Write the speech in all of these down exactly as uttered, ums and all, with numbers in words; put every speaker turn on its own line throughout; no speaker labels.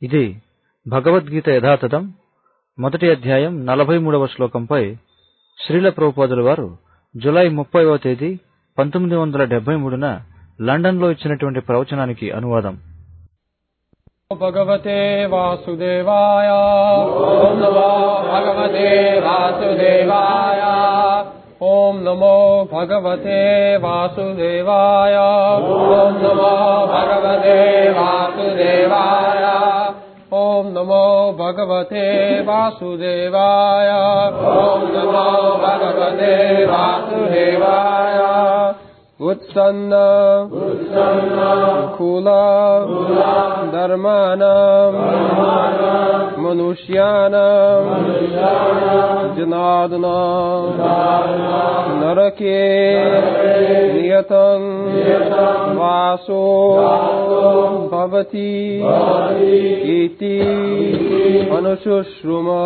ఇది భగవద్గీత యథాతథం మొదటి అధ్యాయం నలభై మూడవ శ్లోకంపై శ్రీల ప్రభుపాదుల వారు జూలై ముప్పైవ తేదీ పంతొమ్మిది వందల డెబ్బై మూడున లండన్లో ఇచ్చినటువంటి ప్రవచనానికి అనువాదం.
భగవతే వాసుదేవాయ ఓం నమో భగవతే వాసుదేవాయ ఓం నమో భగవతే వాసుదేవాయ ఓం నమో భగవతే వాసుదేవాయ ఓం నమో భగవతే వాసుదేవాయ ఓం నమో భగవతే వాసుదేవాయ ఉత్సన్న కుల ధర్మాణం మనుష్యాణం జనార్దన నరకే నియతం వాసో భవతి ఇతి అనుశుశ్రుమ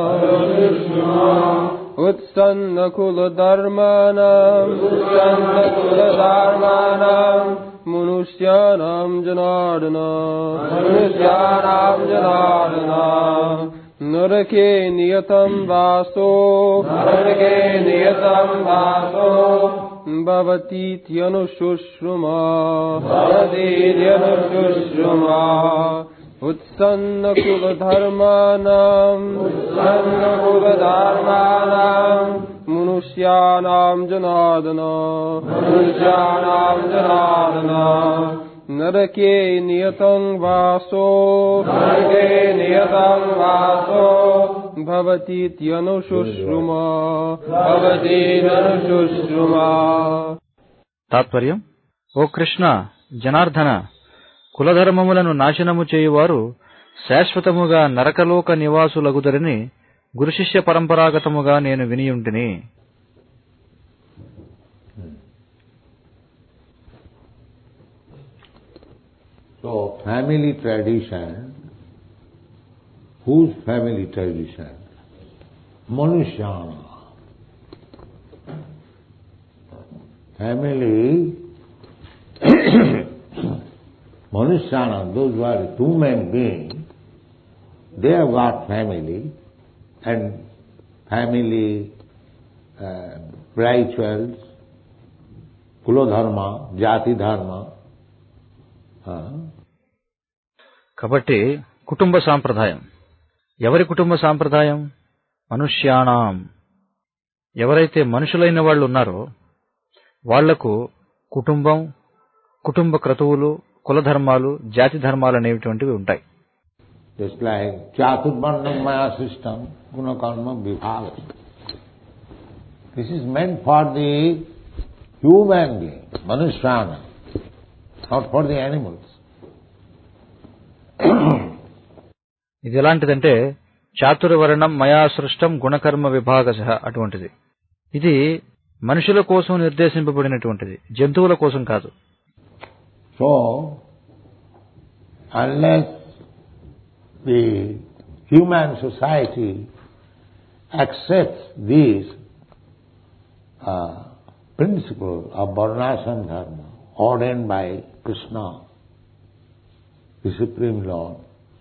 ఉత్సన్న కుల ధర్మాణం ఉత్సన్న కుల ధర్మాణం మనుష్యానాం జనార్దన మనుష్యానాం జనార్దన నరకే నియతం వాసో నరకే నియతం వాసో భవతీత్యనుశుశ్రుమా భవతీత్యనుశుశ్రుమా ఉత్సన్న కుల ధర్మాణం ఉత్సన్న కుల ధర్మాణం మనుష్యానాం జనార్దన మనుష్యానాం జనార్దన నరకే నియతం వాసో నరకే నియతం వాసో భవతీత్యనుశుశ్రుమా భవతీత్యనుశుశ్రుమా.
తాత్పర్యం: ఓ కృష్ణ, జనార్దన, కులధర్మములను నాశనము చేయువారు శాశ్వతముగా నరకలోక నివాసులగుదరని గురుశిష్య పరంపరాగతముగా నేను వినియుంటిని.
So, family tradition, whose family tradition? Manushana. Family, Manushana, those who are human beings, they have got family, and family uh, rituals, kuladharma, jati dharma. Uh,
కాబట్టి కుటుంబ సాంప్రదాయం. ఎవరి కుటుంబ సాంప్రదాయం? మనుష్యాణం. ఎవరైతే మనుషులైన వాళ్ళు ఉన్నారో వాళ్లకు కుటుంబం, కుటుంబ క్రతువులు, కులధర్మాలు, జాతి ధర్మాలు అనేటువంటివి ఉంటాయి.
Just like Chaturvarnam Maya system, Guna Karma Vibhaga. This is meant for the human being, Manushrana, not for the animals.
ఇది ఎలాంటిదంటే చాతుర్వర్ణం మయా సృష్టం గుణకర్మ విభాగశ అటువంటిది. ఇది మనుషుల కోసం నిర్దేశింపబడినటువంటిది, జంతువుల కోసం కాదు.
So, unless the human society accepts these uh, principles of Varnashram Dharma ordained by Krishna, the Supreme Lord,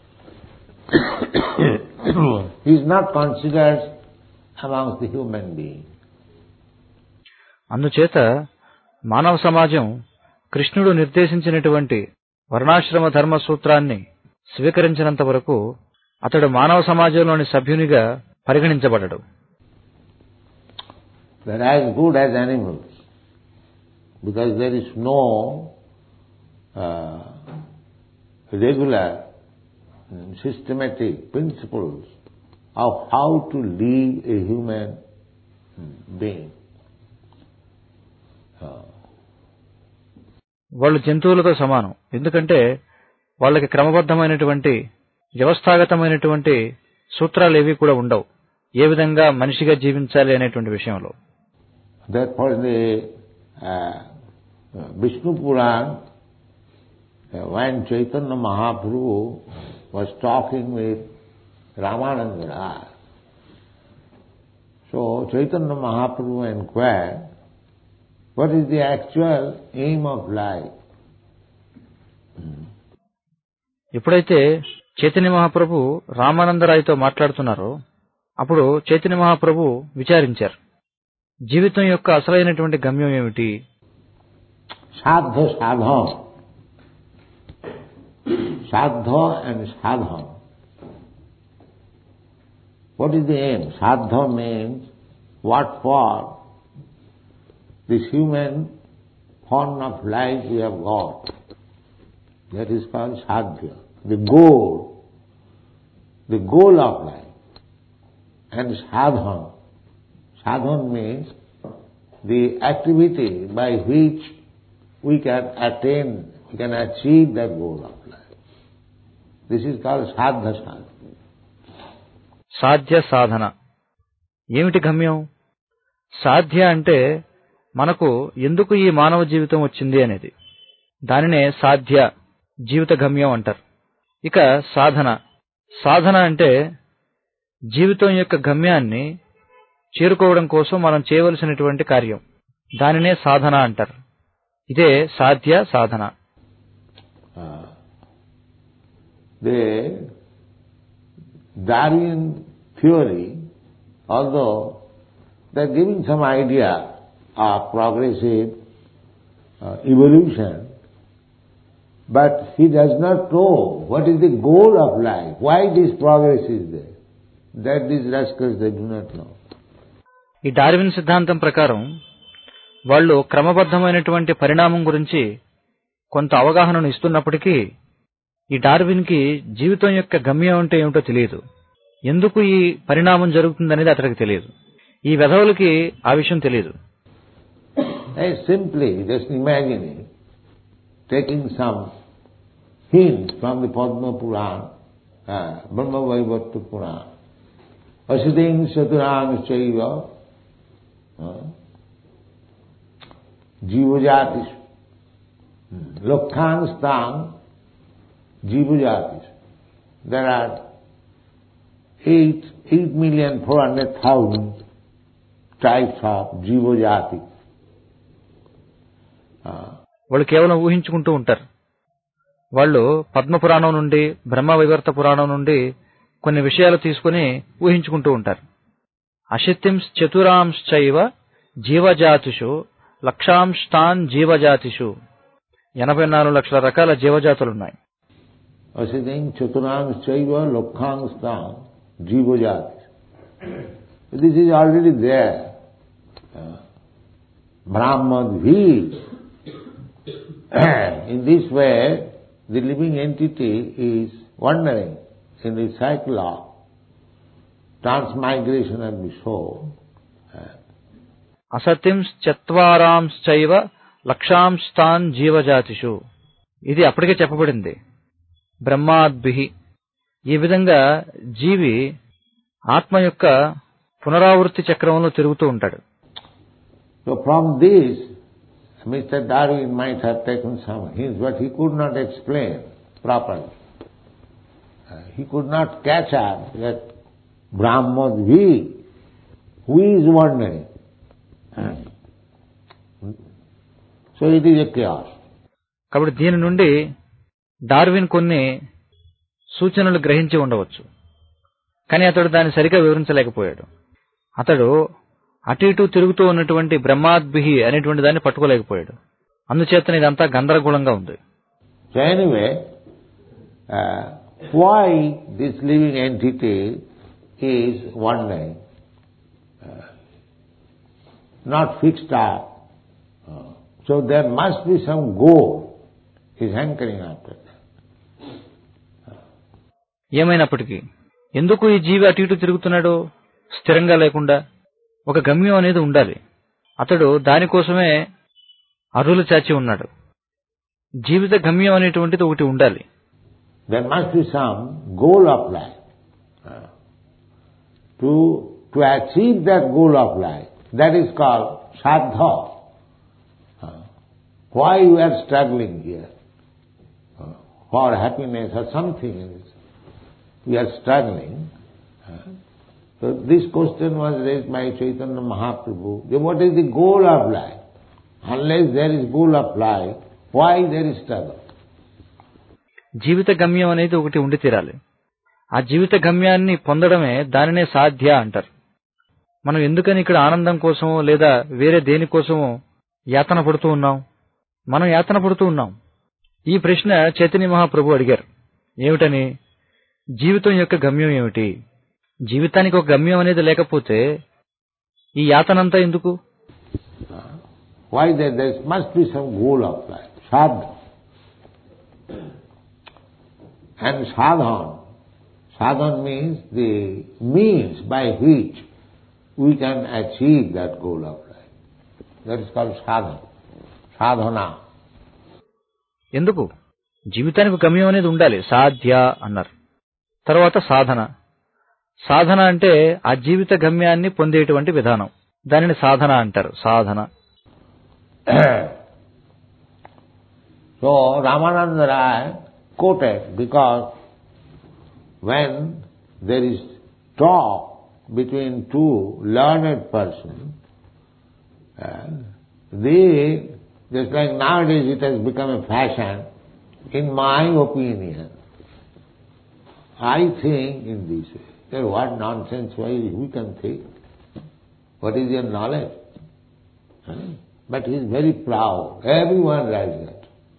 he is not considered amongst the human beings.
అందుచేత మానవ సమాజం కృష్ణుడు నిర్దేశించినటువంటి వర్ణాశ్రమ ధర్మ సూత్రాన్ని స్వీకరించినంత వరకు అతడు మానవ సమాజంలోని సభ్యునిగా పరిగణించబడడు.
They are as good as animals, because there is no uh, regular systematic principles of how to live a human being. Uh,
వాళ్ళు జంతువులతో సమానం. ఎందుకంటే వాళ్ళకి క్రమబద్ధమైనటువంటి వ్యవస్థాగతమైనటువంటి సూత్రాలు ఏవి కూడా ఉండవు, ఏ విధంగా మనిషిగా జీవించాలి అనేటువంటి విషయంలో.
Therefore, the uh, Vishnu Puran, uh, when Chaitanya Mahaprabhu was talking with Ramananda Das, so Chaitanya Mahaprabhu inquired, what is the actual aim of life?
ఎప్పుడైతే చైతన్య మహాప్రభు రామానందరాయ్తో మాట్లాడుతున్నారు. అప్పుడు చైతన్య మహాప్రభు విచారించారు, జీవితం యొక్క అసలైనటువంటి గమ్యం ఏమిటి?
సాధ సాధన, సాధ అండ్ సాధన. What is the aim? Sadha means what for this human form of life we have got. That is called sadhya. The goal, the goal of life. And sadhana, sadhana means the activity by which we can attain, we can achieve that goal of life. This is called sadha sadhana.
సాధ్య సాధన. ఏమిటి గమ్యం? సాధ్య అంటే మనకు ఎందుకు ఈ మానవ జీవితం వచ్చింది అనేది, దానినే సాధ్య జీవిత గమ్యం అంటారు. ఇక సాధన, సాధన అంటే జీవితం యొక్క గమ్యాన్ని చేరుకోవడం కోసం మనం చేయవలసినటువంటి కార్యం, దానినే సాధన అంటారు. ఇదే సాధ్య సాధన.
The Darwin theory, although they are giving some idea of progressive uh, evolution, but he does not know what is the goal of life, why this progress is there. That these rascals they do not know.
ఈ Darwin సిద్ధాంతం ప్రకారం వాళ్ళు క్రమబద్ధమైనటువంటి పరిణామం గురించి కొంత అవగాహనను ఇస్తున్నప్పటికీ ఈ Darwin కి జీవితం యొక్క గమ్యం అంటే ఏమిటో తెలియదు, ఎందుకు ఈ పరిణామం జరుగుతుందనేది అతనికి తెలియదు. ఈ వెధవులకి ఆ విషయం తెలియదు.
Simply just imagining, taking some hint from the Padma Purana, uh, Brahma Vaivarta Purana, Asiddhing Saturang Chaiva, Jivajatis, Lokkhang Stang, Jivajatis. There are eight, eight million four hundred thousand types of Jivajati.
వాళ్ళు కేవలం ఊహించుకుంటూ ఉంటారు. వాళ్ళు పద్మపురాణం నుండి బ్రహ్మ వైవర్త పురాణం నుండి కొన్ని విషయాలు తీసుకుని ఊహించుకుంటూ ఉంటారు. అశత్యంశ చతురాంశ్చైవ జీవజాతిషు లక్షాంష్టాన్ జీవజాతిషు, ఎనభై నాలుగు లక్షల రకాల జీవజాతులున్నాయి.
Asiddhing Chaturangschaiva Lokkhangstang Jivajati. This is already there. Uh, Brahmadvi. In this way, the living entity is wandering in the cycle of transmigration of the soul.
అసత్యంశ చత్వారాంశ్చైవ లక్షాంష్టాన్ జీవజాతిషు, ఇది అప్పటికే చెప్పబడింది. బ్రహ్మాద్భి. ఈ విధంగా జీవి ఆత్మ యొక్క పునరావృత్తి చక్రంలో తిరుగుతూ ఉంటాడు.
So from this, Mister Darwin might have taken some hints, but he could not explain properly. Uh, he could not catch up that Brahmadvi, who is wandering. Uh, so it is a chaos.
కాబట్టి దీని నుండి Darwin కొన్ని సూచనలు గ్రహించి ఉండవచ్చు, కానీ అతడు దాన్ని సరిగా వివరించలేకపోయాడు. అతడు అటు ఇటు తిరుగుతూ ఉన్నటువంటి బ్రహ్మాద్భి అనేటువంటి దాన్ని పట్టుకోలేకపోయాడు. అందుచేత ఇదంతా గందరగోళంగా ఉంది.
So anyway, uh, why this living entity is wandering, uh, not fixed up. Uh, so there must be some goal is hankering after that.
ఏమైనప్పటికీ ఎందుకు ఈ జీవి అటు ఇటు తిరుగుతున్నాడో స్థిరంగా లేకుండా ఒక గమ్యం అనేది ఉండాలి. అతడు దానికోసమే అరులు చాచి ఉన్నాడు. జీవిత గమ్యం అనేటువంటిది ఒకటి ఉండాలి.
There must be some goal of life. Uh, to to achieve that goal of life, that is called sadha. Uh, why you are struggling here? Uh, for happiness or something else. We are struggling. Uh, so this question was raised by Chaitanya Mahaprabhu. What is the goal of life? Unless there is goal of life, why there is struggle?
జీవిత గమ్యం అనేది ఒకటి ఉండి తీరాలి. ఆ జీవిత గమ్యాన్ని పొందడమే దానినే సాధ్య అంటారు. మనం ఎందుకని ఇక్కడ ఆనందం కోసమో లేదా వేరే దేనికోసమో యాతన పడుతూ ఉన్నాం? మనం యాతన పడుతూ ఉన్నాం. ఈ ప్రశ్న చైతన్య మహాప్రభు అడిగారు. ఏమిటని? జీవితం యొక్క గమ్యం ఏమిటి? జీవితానికి ఒక గమ్యం అనేది లేకపోతే ఈ యాతనంతా ఎందుకు?
Why there, there must be some goal of life, sadhana. And sadhana, sadhana means the means by which we can achieve that goal of life. That is called sadhana. Sadhana.
ఎందుకు? జీవితానికి గమ్యం అనేది ఉండాలి. సాధ్య అన్నారు. తర్వాత సాధన. సాధన అంటే ఆ జీవిత గమ్యాన్ని పొందేటువంటి విధానం. దానిని సాధన అంటారు. సాధన.
So Ramananda Rai quoted because when there is talk between two learned persons, uh, they, just like nowadays it has become a fashion, in my opinion, I think in this way. Then what nonsense, why we can think? What is your knowledge? Huh? But he is very proud. Everyone writes that.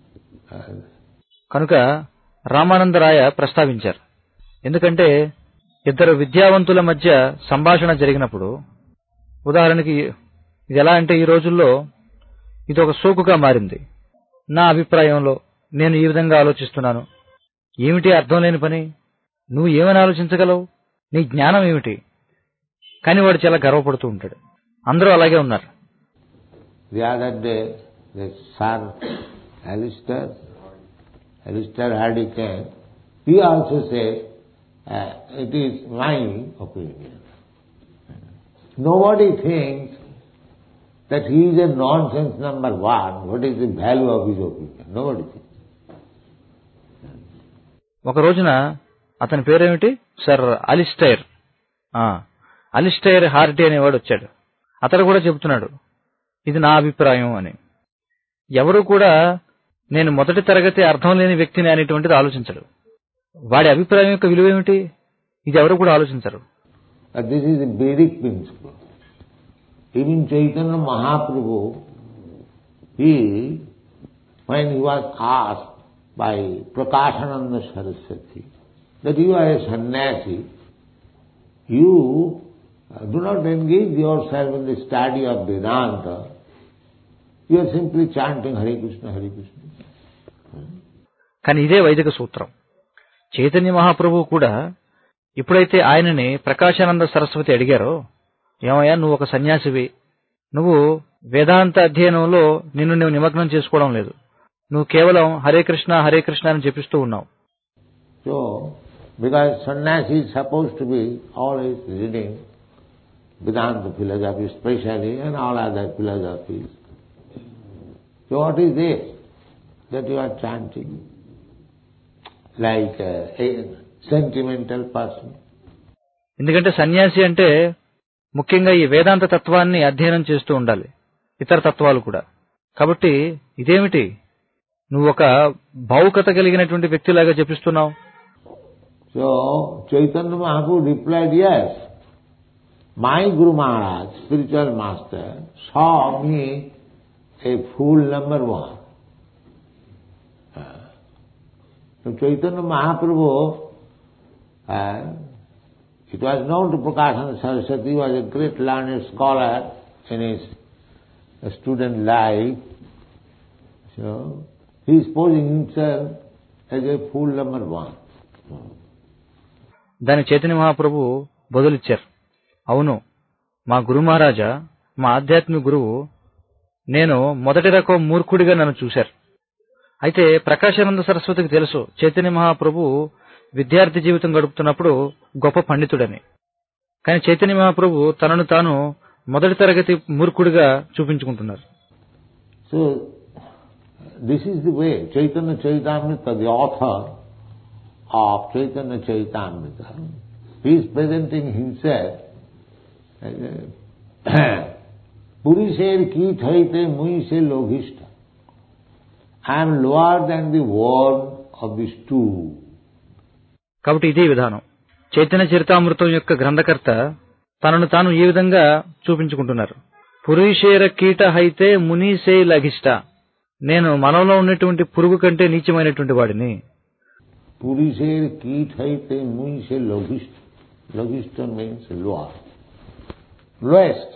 కనుక రామానందరాయ ప్రస్తావించారు. ఎందుకంటే ఇద్దరు విద్యావంతుల మధ్య సంభాషణ జరిగినప్పుడు, ఉదాహరణకి ఇది ఎలా అంటే ఈ రోజుల్లో ఇది ఒక సోకుగా మారింది. నా అభిప్రాయంలో నేను ఈ విధంగా ఆలోచిస్తున్నాను. ఏమిటి అర్థం లేని పని? నువ్వు ఏమని ఆలోచించగలవు? నీ జ్ఞానం ఏమిటి? కానీ వాడు చాలా గర్వపడుతూ ఉంటాడు. అందరూ అలాగే ఉన్నారు.
The other day, the son, Alistair, Alistair Hardicane, he also said, uh, it is my opinion. Nobody thinks that he is a nonsense number one. What is the value of his opinion? Nobody thinks.
ఒక రోజున అతని పేరేమిటి? Sir అలిస్టైర్. అలిస్టైర్ Hardy అనేవాడు వచ్చాడు. అతడు కూడా చెబుతున్నాడు, ఇది నా అభిప్రాయం అని. ఎవరు కూడా నేను మొదటి తరగతి అర్థం లేని వ్యక్తిని అనేటువంటిది ఆలోచించడు. వాడి అభిప్రాయం యొక్క విలువ ఏమిటి? ఇది ఎవరు కూడా ఆలోచించరు.
This is a Vedic principle. Even Chaitanya Mahaprabhu, he, when he was asked by Prakashananda Saraswati that you are a sannyasi, you do not engage yourself in the study of Vedanta, you are simply chanting Hare Krishna, Hare Krishna.
కానీ ఇదే వైదిక సూత్రం. చైతన్య మహాప్రభువు కూడా ఎప్పుడైతే ఆయనని ప్రకాశానంద సరస్వతి అడిగారో, ఏమయ్యా నువ్వు ఒక సన్యాసివి, నువ్వు వేదాంత అధ్యయనంలో నిన్ను నువ్వు నిమగ్నం చేసుకోవడం లేదు, నువ్వు కేవలం హరే కృష్ణ హరే కృష్ణ అని జపిస్తూ ఉన్నావు.
So, because sannyasi is supposed to be always reading Vedanta philosophy especially and all other philosophies. So what is this that you are chanting like a, a sentimental person?
ఎందుకంటే సన్యాసి అంటే ముఖ్యంగా ఈ వేదాంత తత్వాన్ని అధ్యయనం చేస్తూ ఉండాలి, ఇతర తత్వాలు కూడా. కాబట్టి ఇదేమిటి, నువ్వు ఒక భావుకత కలిగినటువంటి వ్యక్తిలాగా జపిస్తున్నావు.
So Chaitanya Mahaprabhu replied, yes, my Guru Maharaj, spiritual master, saw me a fool number one. So Chaitanya Mahaprabhu, uh, it was known to Prakashananda Saraswati, he was a great learned scholar in his student life. So he is posing himself as a fool number one.
దానికి చైతన్య మహాప్రభు బదులిచ్చారు, అవును మా గురు మహారాజా, మా ఆధ్యాత్మిక గురువు నేను మొదటి రకం మూర్ఖుడిగా నన్ను చూశారు. అయితే ప్రకాశానంద సరస్వతికి తెలుసు చైతన్య మహాప్రభు విద్యార్థి జీవితం గడుపుతున్నప్పుడు గొప్ప పండితుడని. కానీ చైతన్య మహాప్రభు తనను తాను మొదటి తరగతి మూర్ఖుడిగా చూపించుకుంటున్నారు.
So this is the way Chaitanya Charitamrita, the author of Chaitanya Charitamrita, he is presenting himself as a Purisher ki thaite mui se logishta. I am lower than the worm of these two.
కాబట్టి ఇదే విధానం. చైతన్య చరితామృతం యొక్క గ్రంథకర్త తనను తాను ఈ విధంగా చూపించుకుంటున్నారు. పురీషేర కీట హైతే మునీసే లఘిష్ట. నేను మనలో ఉన్నటువంటి పురుగు కంటే నీచమైనటువంటి వాడిని.
పురీషేర కీట హైతే మునీసే లఘిష్ట. లఘిష్ట means lower, lowest.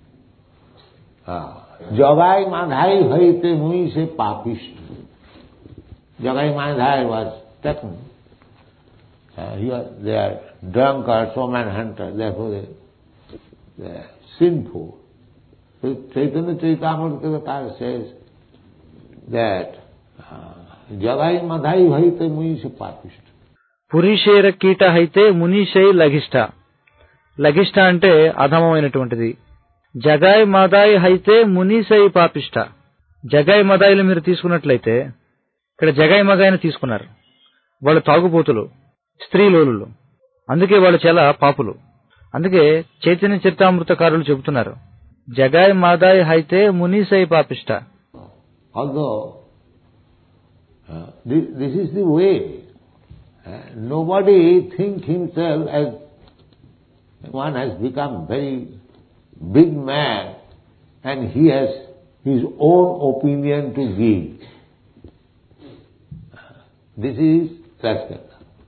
Jagai Madhai haite muise papist. Jagai Madhai was taken. Uh, he was, they are drunkards, woman hunters, therefore they, they are sinful. So Chaitanya Charitamrita says that Jagai Madhai haite muise papist.
పురీషేర కీట హైతే మునీషై లఘిష్ట. లఘిష్ట అంటే అధమమైనటువంటిది. జగాయ్ మదాయ్ హైతే మునీసై పాపిష్ట. జగాయ్ మదాయిలు మీరు తీసుకున్నట్లయితే ఇక్కడ జగాయ్ మగాయని తీసుకున్నారు. వాళ్ళు తాగుబోతులు, స్త్రీలోలులు, అందుకే వాళ్ళు చాలా పాపులు. అందుకే చైతన్య చరితామృతకారులు చెబుతున్నారు జగాయ్ Madai హైతే మునీసై పాపిష్ట.
Although uh, this, this is the way, uh, nobody think himself as one has become very big man and he has his own opinion to give. This is rascal.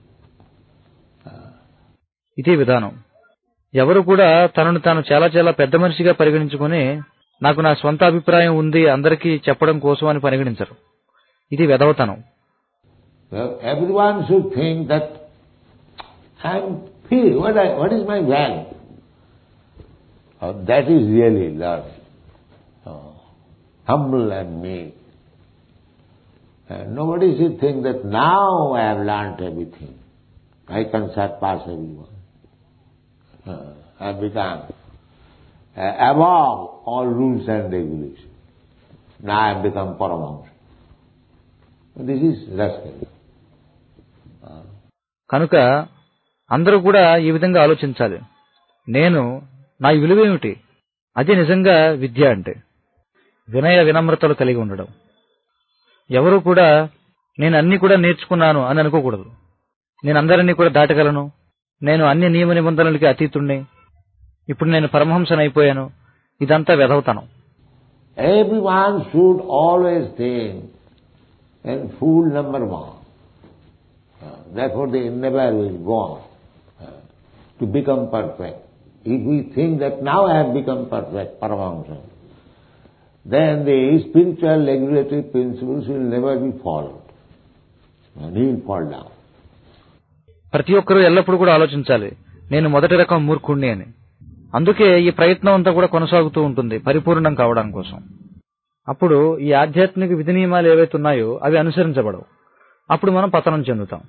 ఇదే విధానం. ఎవరు కూడా తనను తాను చాలా చాలా పెద్ద మనిషిగా పరిగణించుకుని నాకు నా స్వంత అభిప్రాయం ఉంది అందరికీ చెప్పడం కోసం అని పరిగణించరు. ఇది వెధవతనం.
Everyone should think that I am free. What, I, what is my value? Oh, that is really love. Oh, humble and meek. And nobody should think that now I have learnt everything. I can surpass everyone. Uh, I have become uh, above all rules and regulations. Now I have become Paramahamsa. This is rascal. Uh,
కనుక అందరూ కూడా ఈ విధంగా ఆలోచించాలి. నేను నా విలువేమిటి? అది నిజంగా విద్య అంటే వినయ వినమ్రతలు కలిగి ఉండడం. ఎవరు కూడా నేను అన్ని కూడా నేర్చుకున్నాను అని అనుకోకూడదు. నేను అందరినీ కూడా దాటగలను, నేను అన్ని నియమ నిబంధనలకి అతీతుణ్ణి, ఇప్పుడు నేను పరమహంసను అయిపోయాను. ఇదంతా వెధవతనం.
Everyone should always think and fool number one. Uh, therefore they never will go on uh, to become perfect. If we think that now I have become perfect, Paramahamsa, then the spiritual regulatory principles will never be followed. And he will fall down.
ప్రతి ఒక్కరూ ఎల్లప్పుడూ కూడా ఆలోచించాలి నేను మొదటి రకం మూర్ఖుణ్ణి అని. అందుకే ఈ ప్రయత్నం అంతా కూడా కొనసాగుతూ ఉంటుంది పరిపూర్ణం కావడం కోసం. అప్పుడు ఈ ఆధ్యాత్మిక విధి నియమాలు ఏవైతే ఉన్నాయో అవి అనుసరించబడవు. అప్పుడు మనం పతనం చెందుతాం.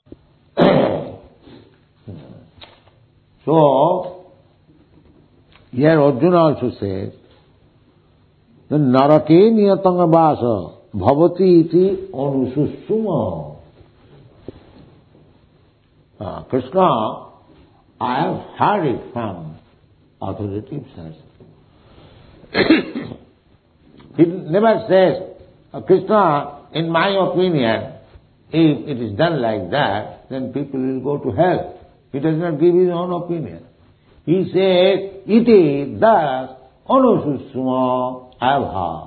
So here Arjuna also says the narake niyatanga vasa bhavati iti anususuma. Uh, Krishna, I have heard it from authoritative sources. He never says, Krishna, in my opinion, if it is done like that, then people will go to hell. He does not give his own opinion. He says, iti thus anususuma I have heard.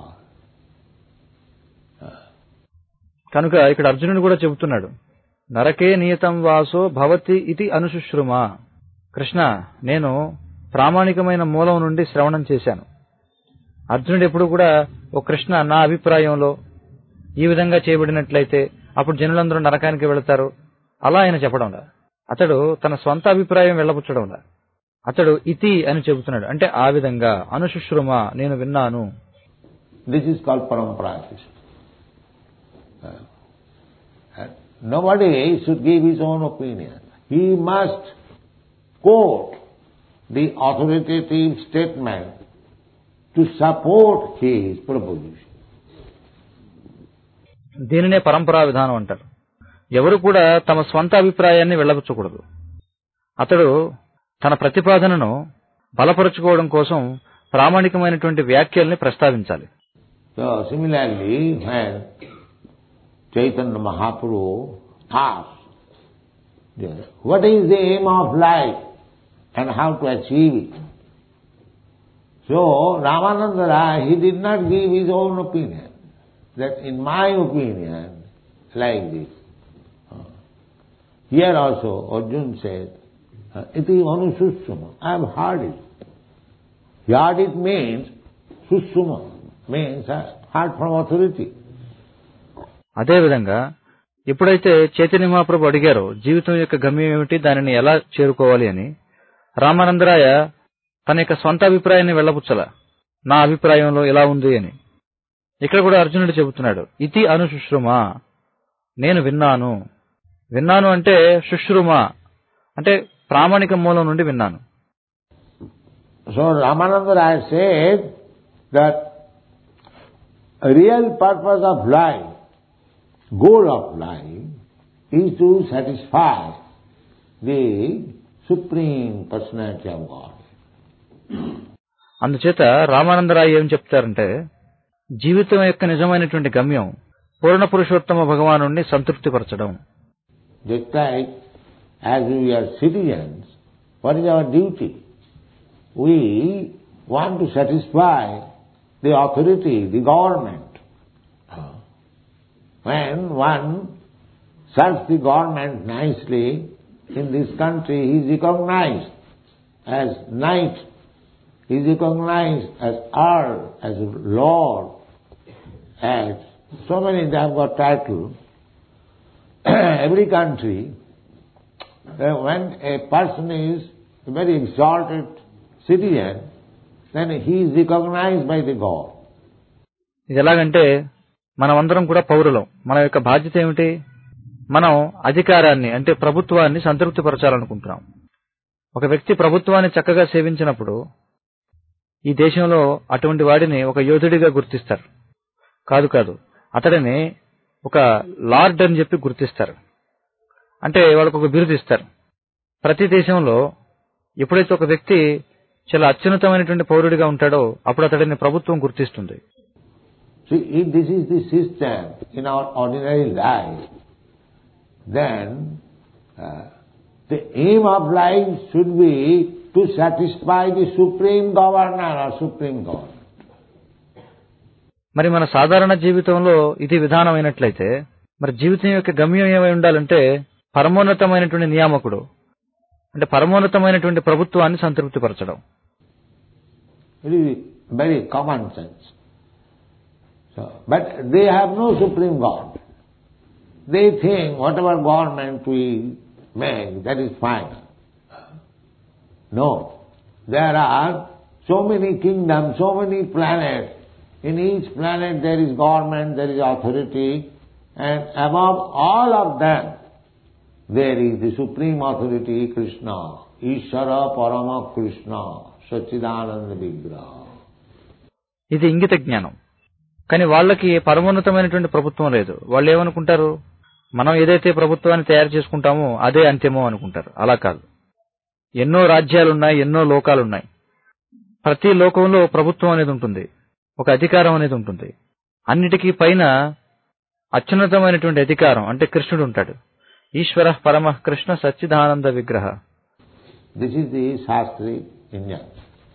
కనుక ఇక్కడ అర్జునుడు కూడా చెబుతున్నాడు నరకే నియతం వాసో భవతి ఇది అనుశుశ్రుమా. కృష్ణ, నేను ప్రామాణికమైన మూలం నుండి శ్రవణం చేశాను. అర్జునుడు ఎప్పుడు కూడా ఓ కృష్ణ, నా అభిప్రాయంలో ఈ విధంగా చేయబడినట్లయితే అప్పుడు జనులందరూ నరకానికి వెళతారు అలా ఆయన చెప్పడంలా. అతడు తన స్వంత అభిప్రాయం వెళ్ళబుచ్చడంలా. అతడు ఇతి అని చెబుతున్నాడు, అంటే ఆ విధంగా అనుశుశ్రుమా నేను విన్నాను.
దిస్ ఈస్ కాల్డ్ పరంపరా. Nobody should give his own opinion. He must quote the authoritative statement to support his proposition.
దీనినే పరంపరా విధానం అంటారు. ఎవరు కూడా తమ స్వంత అభిప్రాయాన్ని వెళ్ళబుచ్చకూడదు. అతడు తన ప్రతిపాదనను బలపరుచుకోవడం కోసం ప్రామాణికమైనటువంటి వ్యాఖ్యల్ని ప్రస్తావించాలి.
So similarly, when Chaitanya Mahaprabhu asked, what is the aim of life and how to achieve it? So, Ramananda Rai, he did not give his own opinion, that in my opinion, like this. Here also, Arjuna said, iti anusushuma, I have heard it. Heard it means, sushuma, means heard from authority.
అదేవిధంగా ఎప్పుడైతే చైతన్య మహాప్రభు అడిగారో జీవితం యొక్క గమ్యం ఏమిటి, దానిని ఎలా చేరుకోవాలి అని, రామానందరాయ తన యొక్క స్వంత అభిప్రాయాన్ని వెళ్లబుచ్చల, నా అభిప్రాయంలో ఎలా ఉంది అని. ఇక్కడ కూడా అర్జునుడు చెబుతున్నాడు, ఇతి అనుశుశ్రుమా, నేను విన్నాను. విన్నాను అంటే శుశ్రుమా అంటే ప్రామాణిక మూలం నుండి విన్నాను.
So Ramananda Raya said that a real purpose of life, goal of life, is to satisfy the Supreme Personality of God.
అందుచేత రామానందరాయ ఏం చెప్తారంటే, జీవితం యొక్క నిజమైనటువంటి గమ్యం పూర్ణ Purushottama భగవానుడిని సంతృప్తిపరచడం.
Just like as we are citizens, what is our duty? We want to satisfy the authority, the government. When one serves the government nicely, in this country he is recognized as knight, he is recognized as earl, as lord, as so many they have got titles. Every country, when a person is a very exalted citizen, then he is recognized by the God.
ఇది ఎలాగంటే మనమందరం కూడా పౌరులం. మన యొక్క బాధ్యత ఏమిటి? మనం అధికారాన్ని అంటే ప్రభుత్వాన్ని సంతృప్తిపరచాలనుకుంటున్నాం. ఒక వ్యక్తి ప్రభుత్వాన్ని చక్కగా సేవించినప్పుడు ఈ దేశంలో అటువంటి వాడిని ఒక యోధుడిగా గుర్తిస్తారు. కాదు కాదు అతడిని ఒక లార్డ్ అని చెప్పి గుర్తిస్తారు. అంటే వాళ్ళకు ఒక బిరుదు ఇస్తారు. ప్రతి దేశంలో ఎప్పుడైతే ఒక వ్యక్తి చాలా అత్యున్నతమైనటువంటి పౌరుడిగా ఉంటాడో అప్పుడు అతడిని ప్రభుత్వం గుర్తిస్తుంది.
See, if this is the system in our ordinary life, then uh, the aim of life should be to satisfy the supreme governor or supreme God.
మరి మన సాధారణ జీవితంలో ఇది విధానమైనట్లయితే మరి జీవితం యొక్క గమ్యం ఏమై ఉండాలంటే పరమోన్నతమైనటువంటి నియామకుడు అంటే పరమోన్నతమైనటువంటి ప్రభుత్వాన్ని సంతృప్తిపరచడం.
It is very common sense. So, but they have no supreme God. They think whatever government we make, that is fine. No. There are so many kingdoms, so many planets. In each planet there is government, there is authority, and above all of them there is the supreme authority, Krishna, Ishvara Parama Krishna, Satchidananda Vigraha.
ఇది ఇంగిత జ్ఞానం. కానీ వాళ్ళకి పరమోన్నతమైనటువంటి ప్రభుత్వం లేదు. వాళ్ళు ఏమనుకుంటారు, మనం ఏదైతే ప్రభుత్వాన్ని తయారు చేసుకుంటామో అదే అంత్యమో అనుకుంటారు. అలా కాదు. ఎన్నో రాజ్యాలున్నాయి, ఎన్నో లోకాలున్నాయి. ప్రతి లోకంలో ప్రభుత్వం అనేది ఉంటుంది, ఒక అధికారం అనేది ఉంటుంది. అన్నిటికీ పైన అత్యున్నతమైనటువంటి అధికారం అంటే కృష్ణుడు ఉంటాడు. ఈశ్వర పరమ కృష్ణ సచ్చిదానంద విగ్రహ.
దిస్ ఇస్ ది శాస్త్రి Indian.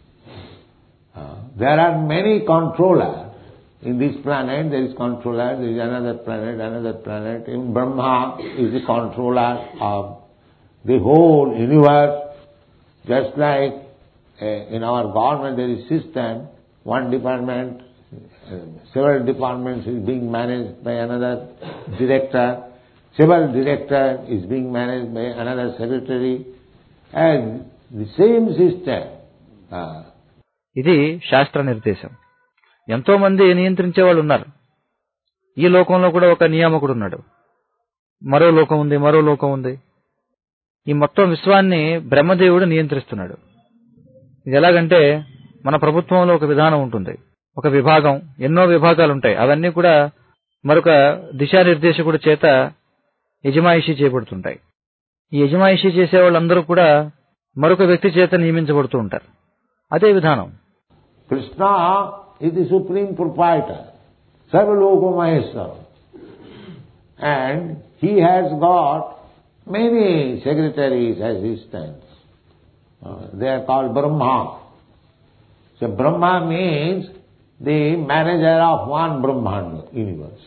There are many controller. In this planet there is controller, there is another planet, another planet. Even Brahma is the controller of the whole universe. Just like uh, in our government there is system, one department, uh, several departments is being managed by another director, several director is being managed by another secretary, and the same system. Uh,
ఇది శాస్త్ర నిర్దేశం. ఎంతో మంది నియంత్రించే వాళ్ళు ఉన్నారు. ఈ లోకంలో కూడా ఒక నియామకుడు ఉన్నాడు, మరో లోకం ఉంది, మరో లోకం ఉంది. ఈ మొత్తం విశ్వాన్ని బ్రహ్మదేవుడు నియంత్రిస్తున్నాడు. ఇది ఎలాగంటే మన ప్రభుత్వంలో ఒక విధానం ఉంటుంది, ఒక విభాగం, ఎన్నో విభాగాలు ఉంటాయి. అవన్నీ కూడా మరొక దిశానిర్దేశకుడి చేత యజమాయిషీ చేయబడుతుంటాయి. ఈ యజమాయిషీ చేసే వాళ్ళందరూ కూడా మరొక వ్యక్తి చేత నియమించబడుతూ ఉంటారు. అదే విధానం.
Krishna is the supreme proprietor, Sarva Loka Maheshwara. and he has got many secretaries, assistants. Uh, they are called Brahma. So Brahma means the manager of one Brahmanda universe.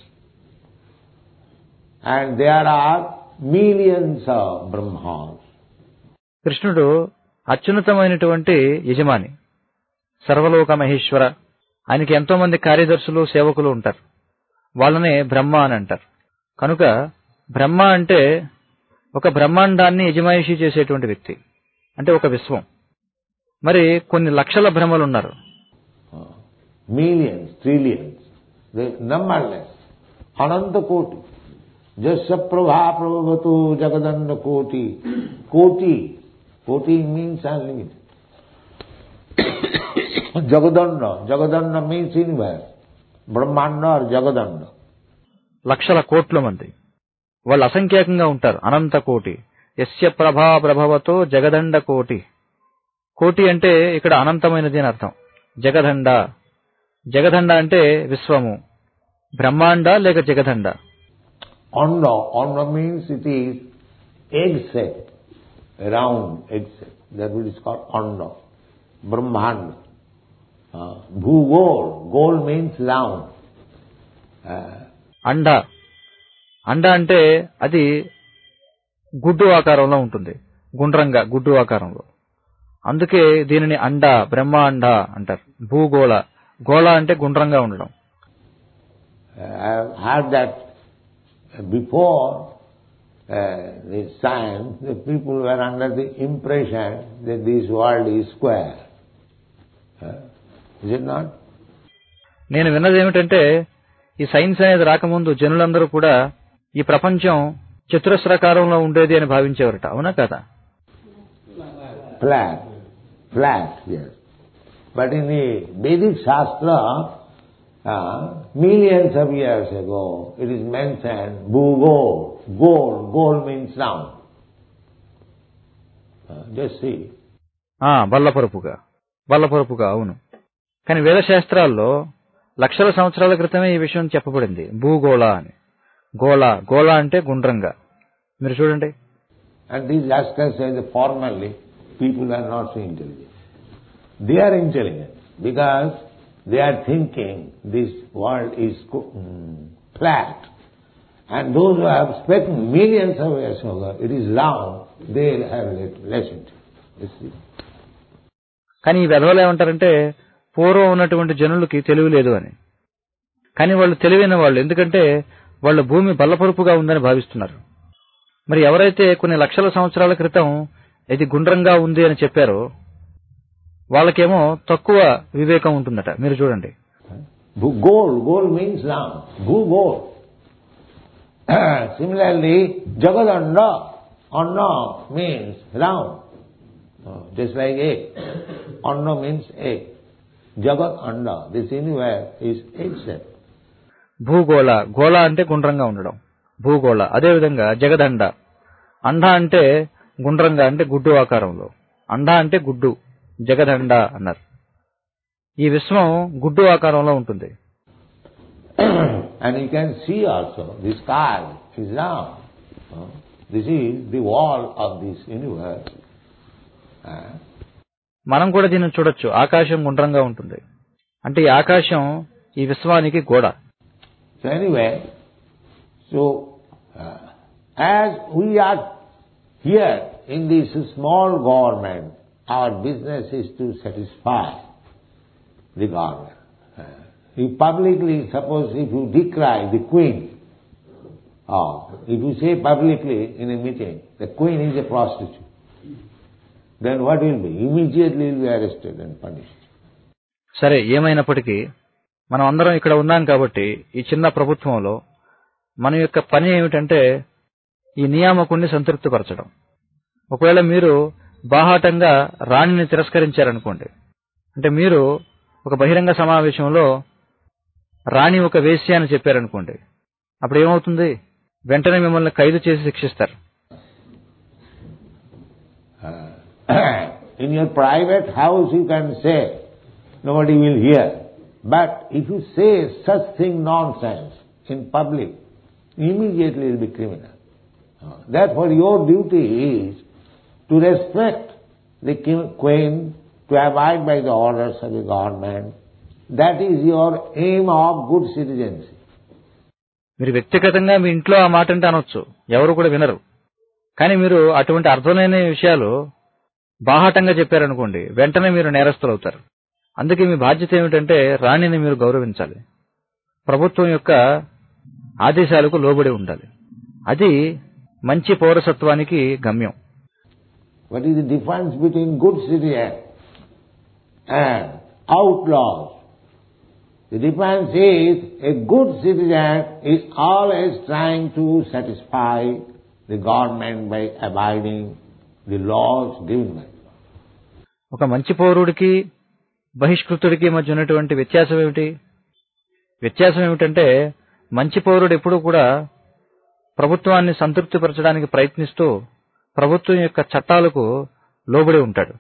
And there are millions of Brahmas.
కృష్ణుడు అత్యున్నతమైనటువంటి యజమాని, సర్వలోక మహేశ్వర. ఆయనకి ఎంతో మంది కార్యదర్శులు, సేవకులు ఉంటారు. వాళ్ళనే బ్రహ్మ అని అంటారు. కనుక బ్రహ్మ అంటే ఒక బ్రహ్మాండాన్ని యజమాయిషీ చేసేటువంటి వ్యక్తి, అంటే ఒక విశ్వం. మరి కొన్ని లక్షల బ్రహ్మలు ఉన్నారు.
Millions, trillions, they numberless, ananta koti. Jasya prabha prabhavatu jagadanda koti. Koti, koti means unlimited. Jagadanda, jagadanda means universe. Brahmanda or jagadanda.
లక్షల కోట్ల మంది, వాళ్ళు అసంఖ్యాకంగా ఉంటారు. అనంత కోటి. యస్య ప్రభా ప్రభవతో జగదండ కోటి. కోటి అంటే ఇక్కడ అనంతమైనది అని అర్థం. జగదండ, జగదండ అంటే విశ్వము. బ్రహ్మాండ లేక జగదండ.
Anda, anda means it is egg shape, round egg shape. That is called anda. Brahmanda. Uh, Bhugol, gol means round. Uh,
అండ, అండ అంటే అది గుడ్డు ఆకారంలో ఉంటుంది, గుండ్రంగా గుడ్డు ఆకారంలో. అందుకే దీనిని అండ, బ్రహ్మాండ అంటారు. భూగోళ, గోళ అంటే గుండ్రంగా ఉండడం.
I have heard that before uh, this science, the people were under the impression that this world is square. Uh, is it not?
నేను విన్నది ఏమిటంటే, ఈ సైన్స్ అనేది రాకముందు జనులందరూ కూడా ఈ ప్రపంచం చతురస్రాకారంలో ఉండేది అని భావించేవారట. అవునా కదా?
Flat, flat, yes. But in the Vedic Shastra, uh, millions of years ago, it is mentioned, Bhugol, goal, goal means round. Uh, just see.
బల్లపరుపుగా, బల్లపరుపుగా, అవును. కానీ వేదశాస్త్రాల్లో లక్షల సంవత్సరాల క్రితమే ఈ విషయం చెప్పబడింది, భూగోళ అని. గోళ, గోళ అంటే గుండ్రంగా. మీరు చూడండి.
And these rascals say that formally people are not so intelligent. They are intelligent because they are thinking this world is flat. And those who have spent millions of years ago, it is round, they have less intelligence.
కానీ ఈ వెధవలు ఏమంటారంటే, పూర్వం ఉన్నటువంటి జనులకి తెలివి లేదు అని. కానీ వాళ్ళు తెలివైన వాళ్ళు, ఎందుకంటే వాళ్ళ భూమి బల్లపరుపుగా ఉందని భావిస్తున్నారు. మరి ఎవరైతే కొన్ని లక్షల సంవత్సరాల క్రితం ఇది గుండ్రంగా ఉంది అని చెప్పారో వాళ్ళకేమో తక్కువ వివేకం ఉంటుందట. మీరు చూడండి.
Goal, goal means round. Bhugol. Similarly, Jagadanda, Anna means round. Just like egg. Anna means egg. Jagat Anda, this universe is egg-shaped.
భూగోళ, గోళ అంటే గుండ్రంగా ఉండడం, భూగోళ. అదేవిధంగా జగదండ, అండ అంటే గుండ్రంగా అంటే గుడ్డు ఆకారంలో, అండ అంటే గుడ్డు, జగదండ అన్నారు. ఈ విశ్వం గుడ్డు ఆకారంలో ఉంటుంది.
And you can see also, the sky is round. This is the wall of this universe.
మనం కూడా దీన్ని చూడొచ్చు, ఆకాశం గుండ్రంగా ఉంటుంది. అంటే ఈ ఆకాశం ఈ విశ్వానికి గోడ.
So anyway, so uh, as we are here in this small government, our business is to satisfy the government. Uh, you publicly, suppose if you decry the queen, or if you say publicly in a meeting, the queen is a prostitute, then what will be? Immediately will be arrested and punished.
సరే, ఏమైనప్పటికీ మనం అందరం ఇక్కడ ఉన్నాం కాబట్టి ఈ చిన్న ప్రభుత్వంలో మన యొక్క పని ఏమిటంటే ఈ నియామకుణ్ణి సంతృప్తిపరచడం. ఒకవేళ మీరు బాహాటంగా రాణిని తిరస్కరించారనుకోండి, అంటే మీరు ఒక బహిరంగ సమావేశంలో రాణి ఒక వేశ్య అని చెప్పారనుకోండి, అప్పుడు ఏమవుతుంది? వెంటనే మిమ్మల్ని ఖైదు చేసి శిక్షిస్తారు.
In your private house you can say, nobody will hear. But if you say such thing nonsense in public, immediately will be criminal. Uh, Therefore your duty is to respect the king, queen, to abide by the orders of the government. That is your aim of good citizenship.
మీరు వ్యక్తిగతంగా మీ ఇంట్లో ఆ మాట అంటే అనొచ్చు, ఎవరు కూడా వినరు. కానీ మీరు అటువంటి అర్థం లేని విషయాలు బాహాటంగా చెప్పారనుకోండి, వెంటనే మీరు నేరస్తులవుతారు. అందుకే మీ బాధ్యత ఏమిటంటే రాణిని మీరు గౌరవించాలి, ప్రభుత్వం యొక్క ఆదేశాలకు లోబడి ఉండాలి. అది మంచి పౌరసత్వానికి గమ్యం.
What is the difference between good citizen and outlaws? The difference is a good citizen is always trying to satisfy the government by abiding the laws given by God.
ఒక మంచి పౌరుడికి బహిష్కృతుడికి మధ్య ఉన్నటువంటి వ్యత్యాసం ఏమిటి? వ్యత్యాసం ఏమిటంటే మంచి పౌరుడు ఎప్పుడూ కూడా ప్రభుత్వాన్ని సంతృప్తిపరచడానికి ప్రయత్నిస్తూ ప్రభుత్వం యొక్క చట్టాలకు లోబడి ఉంటాడు.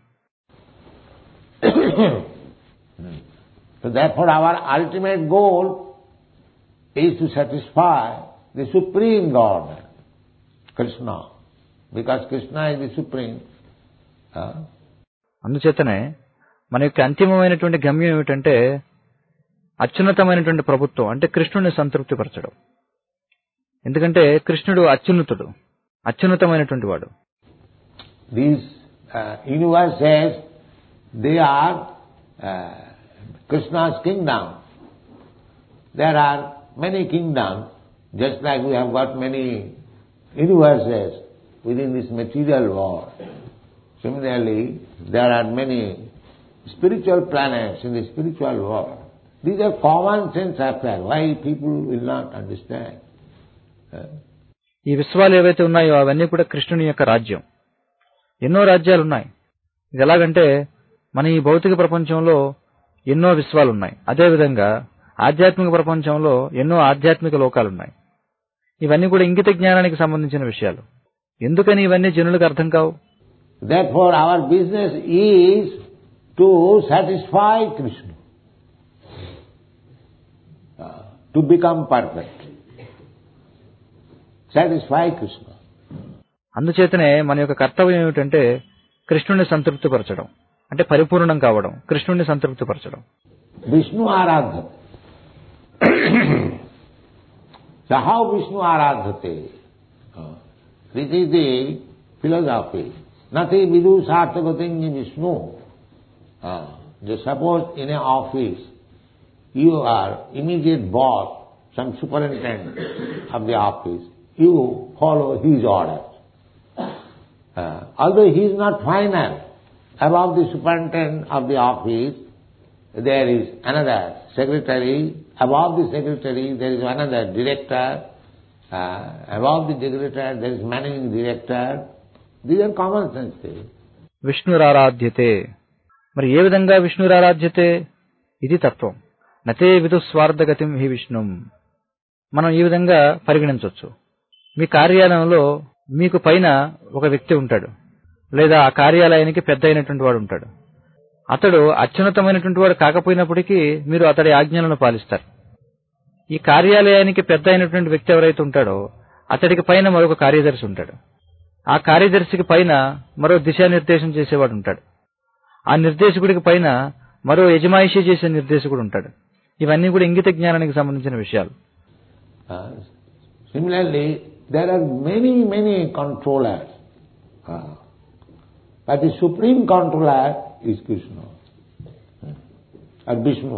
So therefore our ultimate goal is to satisfy the supreme government, Krishna, because Krishna is the supreme. Uh,
అందుచేతనే మన యొక్క అంతిమమైనటువంటి గమ్యం ఏమిటంటే అత్యున్నతమైనటువంటి ప్రభుత్వం అంటే కృష్ణుడిని సంతృప్తిపరచడం. ఎందుకంటే కృష్ణుడు అత్యున్నతుడు, అత్యున్నతమైనటువంటి వాడు.
These uh, universes, they are uh, Krishna's kingdom. There are many kingdoms, just like we have got many universes within this material world. Similarly, there are many spiritual planets in the spiritual world. These are common sense affairs. Why people will not understand? Uh,
ఈ విశ్వాలు ఏవైతే ఉన్నాయో అవన్నీ కూడా కృష్ణుని యొక్క రాజ్యం. ఎన్నో రాజ్యాలు ఉన్నాయి. ఇది ఎలాగంటే మన ఈ భౌతిక ప్రపంచంలో ఎన్నో విశ్వాలు ఉన్నాయి, అదేవిధంగా ఆధ్యాత్మిక ప్రపంచంలో ఎన్నో ఆధ్యాత్మిక లోకాలున్నాయి. ఇవన్నీ కూడా ఇంగిత జ్ఞానానికి సంబంధించిన విషయాలు. ఎందుకని ఇవన్నీ జనులకు అర్థం కావు?
Therefore our business is to satisfy Krishna, uh, to become perfect. Satisfy Krishna.
అందుచేతనే మన యొక్క కర్తవ్యం ఏమిటంటే కృష్ణుని సంతృప్తిపరచడం, అంటే పరిపూర్ణం కావడం, కృష్ణుని సంతృప్తిపరచడం.
Vishnu Aradhate. So how Vishnu Aradhate? Uh, this is the philosophy. Nati vidu sarthagatingi Vishnu. Uh, just suppose in an office you are immediate boss, some superintendent of the office, you follow his orders. Uh, although he is not final, above the superintendent of the office there is another secretary, above the secretary there is another director, uh, above the director there is managing director. These are common sense things.
విష్ణురారాధ్యతే. మరి ఏ విధంగా విష్ణురారాధ్యతే? ఇది తత్వం. నతే విదు స్వార్థగతిం హి విష్ణుం. మనం ఈ విధంగా పరిగణించవచ్చు. మీ కార్యాలయంలో మీకు పైన ఒక వ్యక్తి ఉంటాడు, లేదా ఆ కార్యాలయానికి పెద్ద అయినటువంటి వాడు ఉంటాడు. అతడు అత్యున్నతమైనటువంటి వాడు కాకపోయినప్పటికీ మీరు అతడి ఆజ్ఞలను పాలిస్తారు. ఈ కార్యాలయానికి పెద్ద అయినటువంటి వ్యక్తి ఎవరైతే ఉంటాడో అతడికి పైన మరొక కార్యదర్శి ఉంటాడు. ఆ కార్యదర్శికి పైన మరో దిశానిర్దేశం చేసేవాడు ఉంటాడు. ఆ నిర్దేశకుడికి పైన మరో యజమాయిషీ చేసే నిర్దేశకుడు ఉంటాడు. ఇవన్నీ కూడా ఇంగిత జ్ఞానానికి సంబంధించిన విషయాలు.
Uh, similarly, there are many, many controllers. Uh, but the supreme controller is Krishna or Vishnu.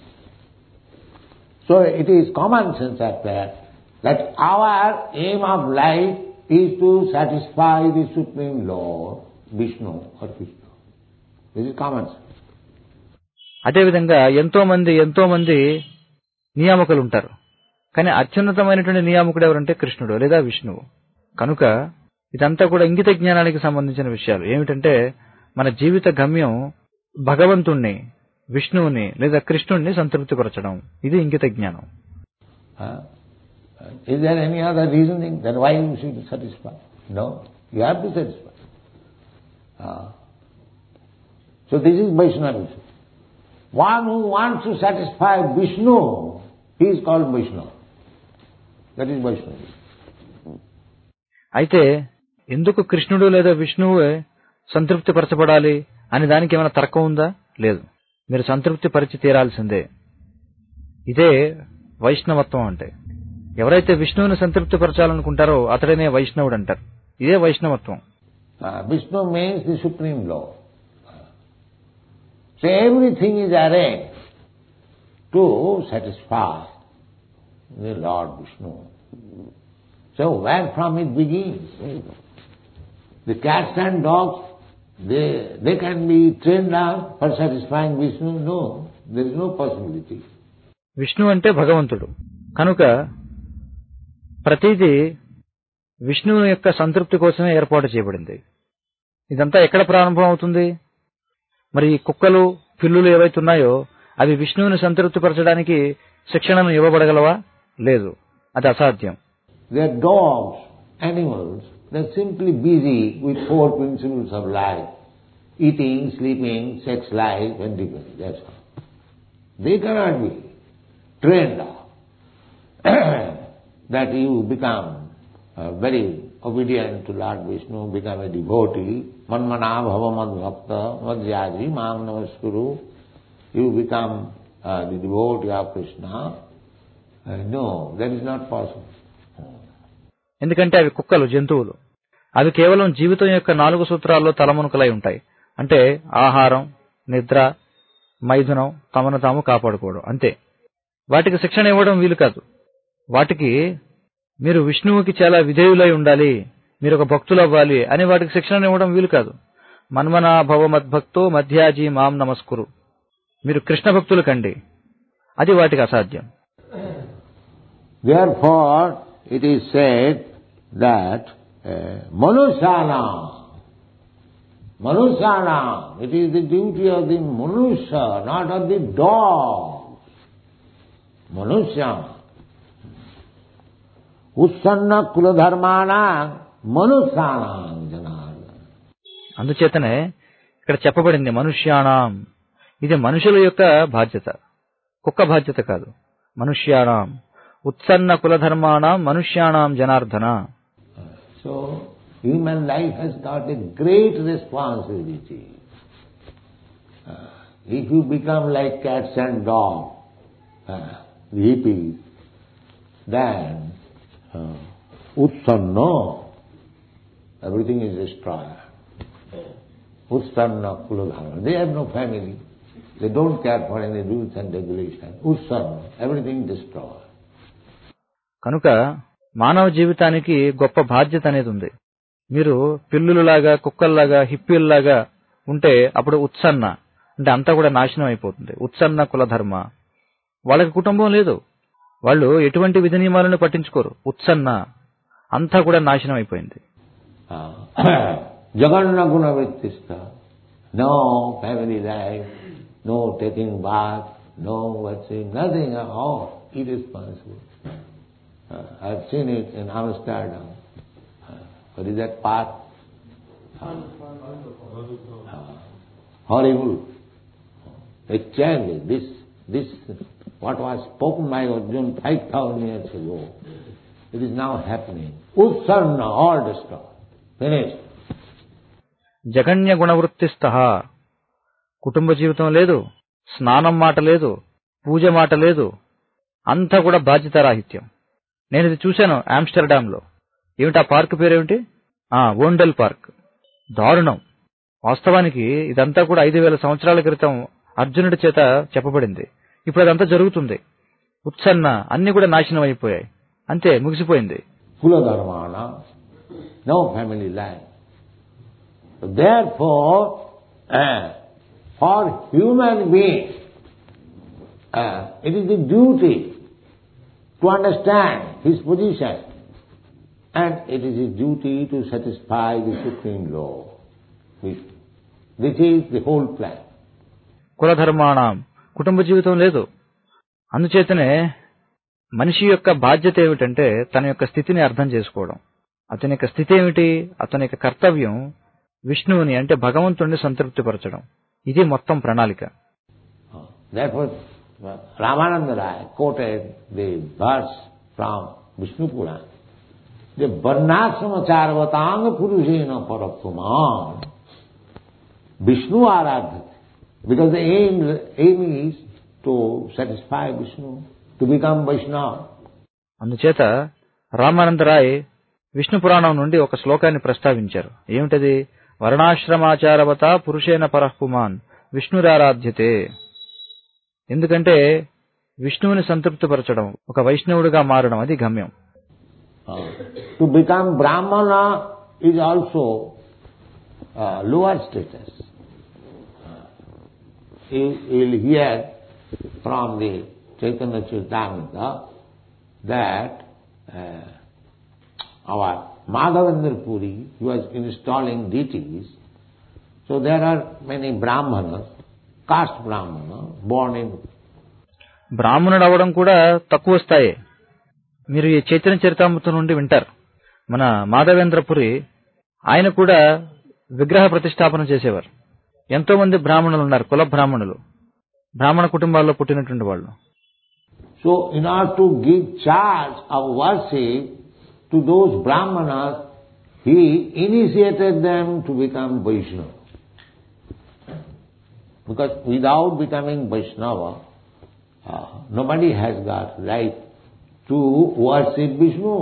So it is common sense affair that our aim of life is to satisfy the supreme Lord, Vishnu or Krishna. This is common sense.
అదేవిధంగా ఎంతో మంది ఎంతో మంది నియామకులు ఉంటారు, కానీ అత్యున్నతమైనటువంటి నియామకుడు ఎవరంటే కృష్ణుడు లేదా విష్ణువు. కనుక ఇదంతా కూడా ఇంగిత జ్ఞానానికి సంబంధించిన విషయాలు. ఏమిటంటే మన జీవిత గమ్యం భగవంతుణ్ణి, విష్ణువుని లేదా కృష్ణుణ్ణి సంతృప్తిపరచడం. ఇది ఇంగిత జ్ఞానం.
Uh, is there any other reasoning that why you should satisfy? No, you have to satisfy. Uh, so this is Vaishnavism. One who wants to satisfy Vishnu, he is called Vaishnava. That is Vaishnava.
అయితే ఎందుకు కృష్ణుడు లేదా విష్ణువే సంతృప్తి పరచబడాలి అని దానికి ఏమైనా తర్కం ఉందా? లేదు. మీరు సంతృప్తి పరిచి తీరాల్సిందే. ఇదే వైష్ణవత్వం అంటే. ఎవరైతే విష్ణువుని సంతృప్తి పరచాలనుకుంటారో అతడనే వైష్ణవుడు అంటారు. ఇదే వైష్ణవత్వం.
Uh, Vishnu means the Supreme Lord. So everything is arranged to satisfy the Lord Vishnu. So where from it begins? The cats and dogs, they, they can be trained up for satisfying Vishnu? No, there is no possibility.
Vishnu అంటే భగవంతుడు కనుక ప్రతిదీ విష్ణువు యొక్క సంతృప్తి కోసమే ఏర్పాటు చేయబడింది. ఇదంతా ఎక్కడ ప్రారంభం అవుతుంది? మరి ఈ కుక్కలు పిల్లులు ఏవైతే ఉన్నాయో అవి విష్ణువుని సంతృప్తి పరచడానికి శిక్షణను ఇవ్వబడగలవా? లేదు, అది అసాధ్యం.
They are dogs, animals, they are simply busy with four principles of life: eating, sleeping, sex life and dignity. That's all. They cannot be trained up that you become uh, very obedient to Lord Vishnu, become a devotee, manmana bhava madbhakta madhyaji mam namaskuru, you become uh, the devotee of Krishna. Uh, no, that is not possible.
ఎందుకంటే అవి కుక్కలు, జంతువులు. అవి కేవలం జీవితం యొక్క నాలుగు సూత్రాల్లో తలమునకలై ఉంటాయి. అంటే ఆహారం, నిద్ర, మైథునం, తమను తాము కాపాడుకోవడం, అంతే. వాటికి శిక్షణ ఇవ్వడం వీలు కాదు. వాటికి మీరు విష్ణువుకి చాలా విధేయులై ఉండాలి, మీరు ఒక భక్తులు అవ్వాలి అని వాటికి శిక్షణ ఇవ్వడం వీలు కాదు. మన్మనా భవ మద్భక్తో మధ్యాజీ మాం నమస్కురు, మీరు కృష్ణ భక్తులు కండి, అది వాటికి అసాధ్యం.
Therefore, it is said that uh, Manushana, Manushana, it is the duty of the Manusha, not of the dog. Manushana. Ussanna kuladharmana Manushana janardana.
అందుచేతనే ఇక్కడ చెప్పబడింది మనుష్యాణం. ఇది మనుషుల యొక్క బాధ్యత, కుక్క బాధ్యత కాదు. మనుష్యాణం ఉత్సన్న కులధర్మాణం మనుష్యాణం Janardhana.
So, human life has got a great responsibility. Uh, if you become like cats and dogs, uh, the hippies, then uh, utsanna, everything is destroyed. Utsanna kuladharma. They have no family. They don't care for any rules and regulations. Utsanna, everything destroyed.
కనుక మానవ జీవితానికి గొప్ప బాధ్యత అనేది ఉంది. మీరు పిల్లులలాగా, కుక్కల్లాగా, హిప్పీల్లాగా ఉంటే అప్పుడు ఉత్సన్న అంటే అంతా కూడా నాశనం అయిపోతుంది. ఉత్సన్న కులధర్మ, వాళ్ళకి కుటుంబం లేదు, వాళ్ళు ఎటువంటి విధి నియమాలను పట్టించుకోరు. ఉత్సన్న అంతా కూడా నాశనం అయిపోయింది.
జగన్న గుణ వ్యక్తిష్ట, no family life, no taking bath, no watching, nothing at all, irresponsible. Uh, I have seen it in Amsterdam. Uh, what is that park? Uh, uh, horrible. Exactly. This, this, what was spoken by Arjuna five thousand years ago, it is now happening. Utsanna, all destroyed. Finished.
జగన్య గుణవృత్తిస్థ, కుటుంబ జీవితం లేదు, స్నానం మాట లేదు, పూజ మాట లేదు, అంతా కూడా బాధ్యతారాహిత్యం. నేను ఇది చూశాను ఆమ్స్టర్డామ్ లో. ఏమిటి ఆ పార్క్ పేరేమిటి? Vondel park. దారుణం. వాస్తవానికి ఇదంతా కూడా ఐదు వేల సంవత్సరాల క్రితం అర్జునుడి చేత చెప్పబడింది. ఇప్పుడు అదంతా జరుగుతుంది. ఉత్సన్న, అన్ని కూడా నాశనం అయిపోయాయి, అంతే, ముగిసిపోయింది.
కులధర్మాణ, no family life. Therefore, uh, for human being, uh, it is the duty to understand his position, and it is his duty to satisfy the Supreme Law. This is the whole plan.
కులధర్మాణం, కుటుంబ జీవితం లేదు. అందుచేతనే మనిషి యొక్క బాధ్యత ఏమిటంటే తన యొక్క స్థితిని అర్థం చేసుకోవడం. అతని యొక్క స్థితి ఏమిటి? అతని యొక్క కర్తవ్యం విష్ణువుని అంటే భగవంతుడిని సంతృప్తిపరచడం. ఇది మొత్తం ప్రణాళిక.
Therefore, Ramananda Rai quoted the verse from Vishnu Purana. The Varnashrama Charvatanga Purushena Parapuman, Vishnu Aradhati. Because the aim, aim is to satisfy Vishnu, to become Vaishnava.
అందుచేత రామానందరాయ్ విష్ణు పురాణం నుండి ఒక శ్లోకాన్ని ప్రస్తావించారు. ఏమిటది? వర్ణాశ్రమాచారవత పురుషేణ పరఃపుమాన్ విష్ణురారాధ్యతే. ఎందుకంటే విష్ణువుని సంతృప్తిపరచడం, ఒక వైష్ణవుడిగా మారడం, అది గమ్యం.
To become brahmana is also lower status. You will hear from the Chaitanya Charitamrita that uh, our Madhavendra Puri, he was installing deities. So there are many Brahmanas, caste Brahmana, born in.
బ్రాహ్మణుడు అవడం కూడా తక్కువ స్థాయి. మీరు ఈ చైతన్య చరితామృతం నుండి వింటారు. మన మాధవేంద్రపురి ఆయన కూడా విగ్రహ ప్రతిష్టాపన చేసేవారు. ఎంతో మంది బ్రాహ్మణులు ఉన్నారు, కుల బ్రాహ్మణులు, బ్రాహ్మణ కుటుంబాల్లో పుట్టినటువంటి వాళ్ళు.
So in order to give charge of worship to those brahmanas, he initiated them to become Vaishnava. Because without becoming Vaishnava, nobody has got right to worship Vishnu.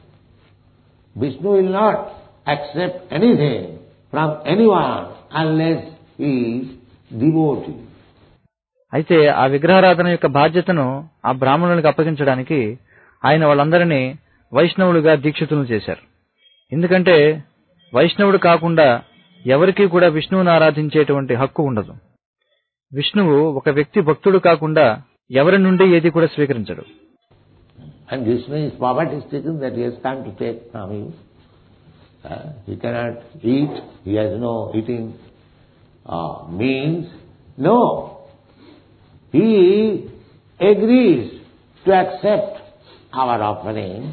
Vishnu will not accept anything from anyone unless he is devotee.
అయితే ఆ విగ్రహారాధన యొక్క బాధ్యతను ఆ బ్రాహ్మణులకు అప్పగించడానికి ఆయన వాళ్ళందరినీ వైష్ణవులుగా దీక్షితులను చేశారు. ఎందుకంటే వైష్ణవుడు కాకుండా ఎవరికీ కూడా విష్ణువును ఆరాధించేటువంటి హక్కు ఉండదు. విష్ణువు ఒక వ్యక్తి భక్తుడు కాకుండా ఎవరి నుండి ఏది కూడా స్వీకరించడు.
And Krishna is poverty stricken that he has come to take from you. Uh, he cannot eat, he has no eating uh, means. No. He agrees to accept our offering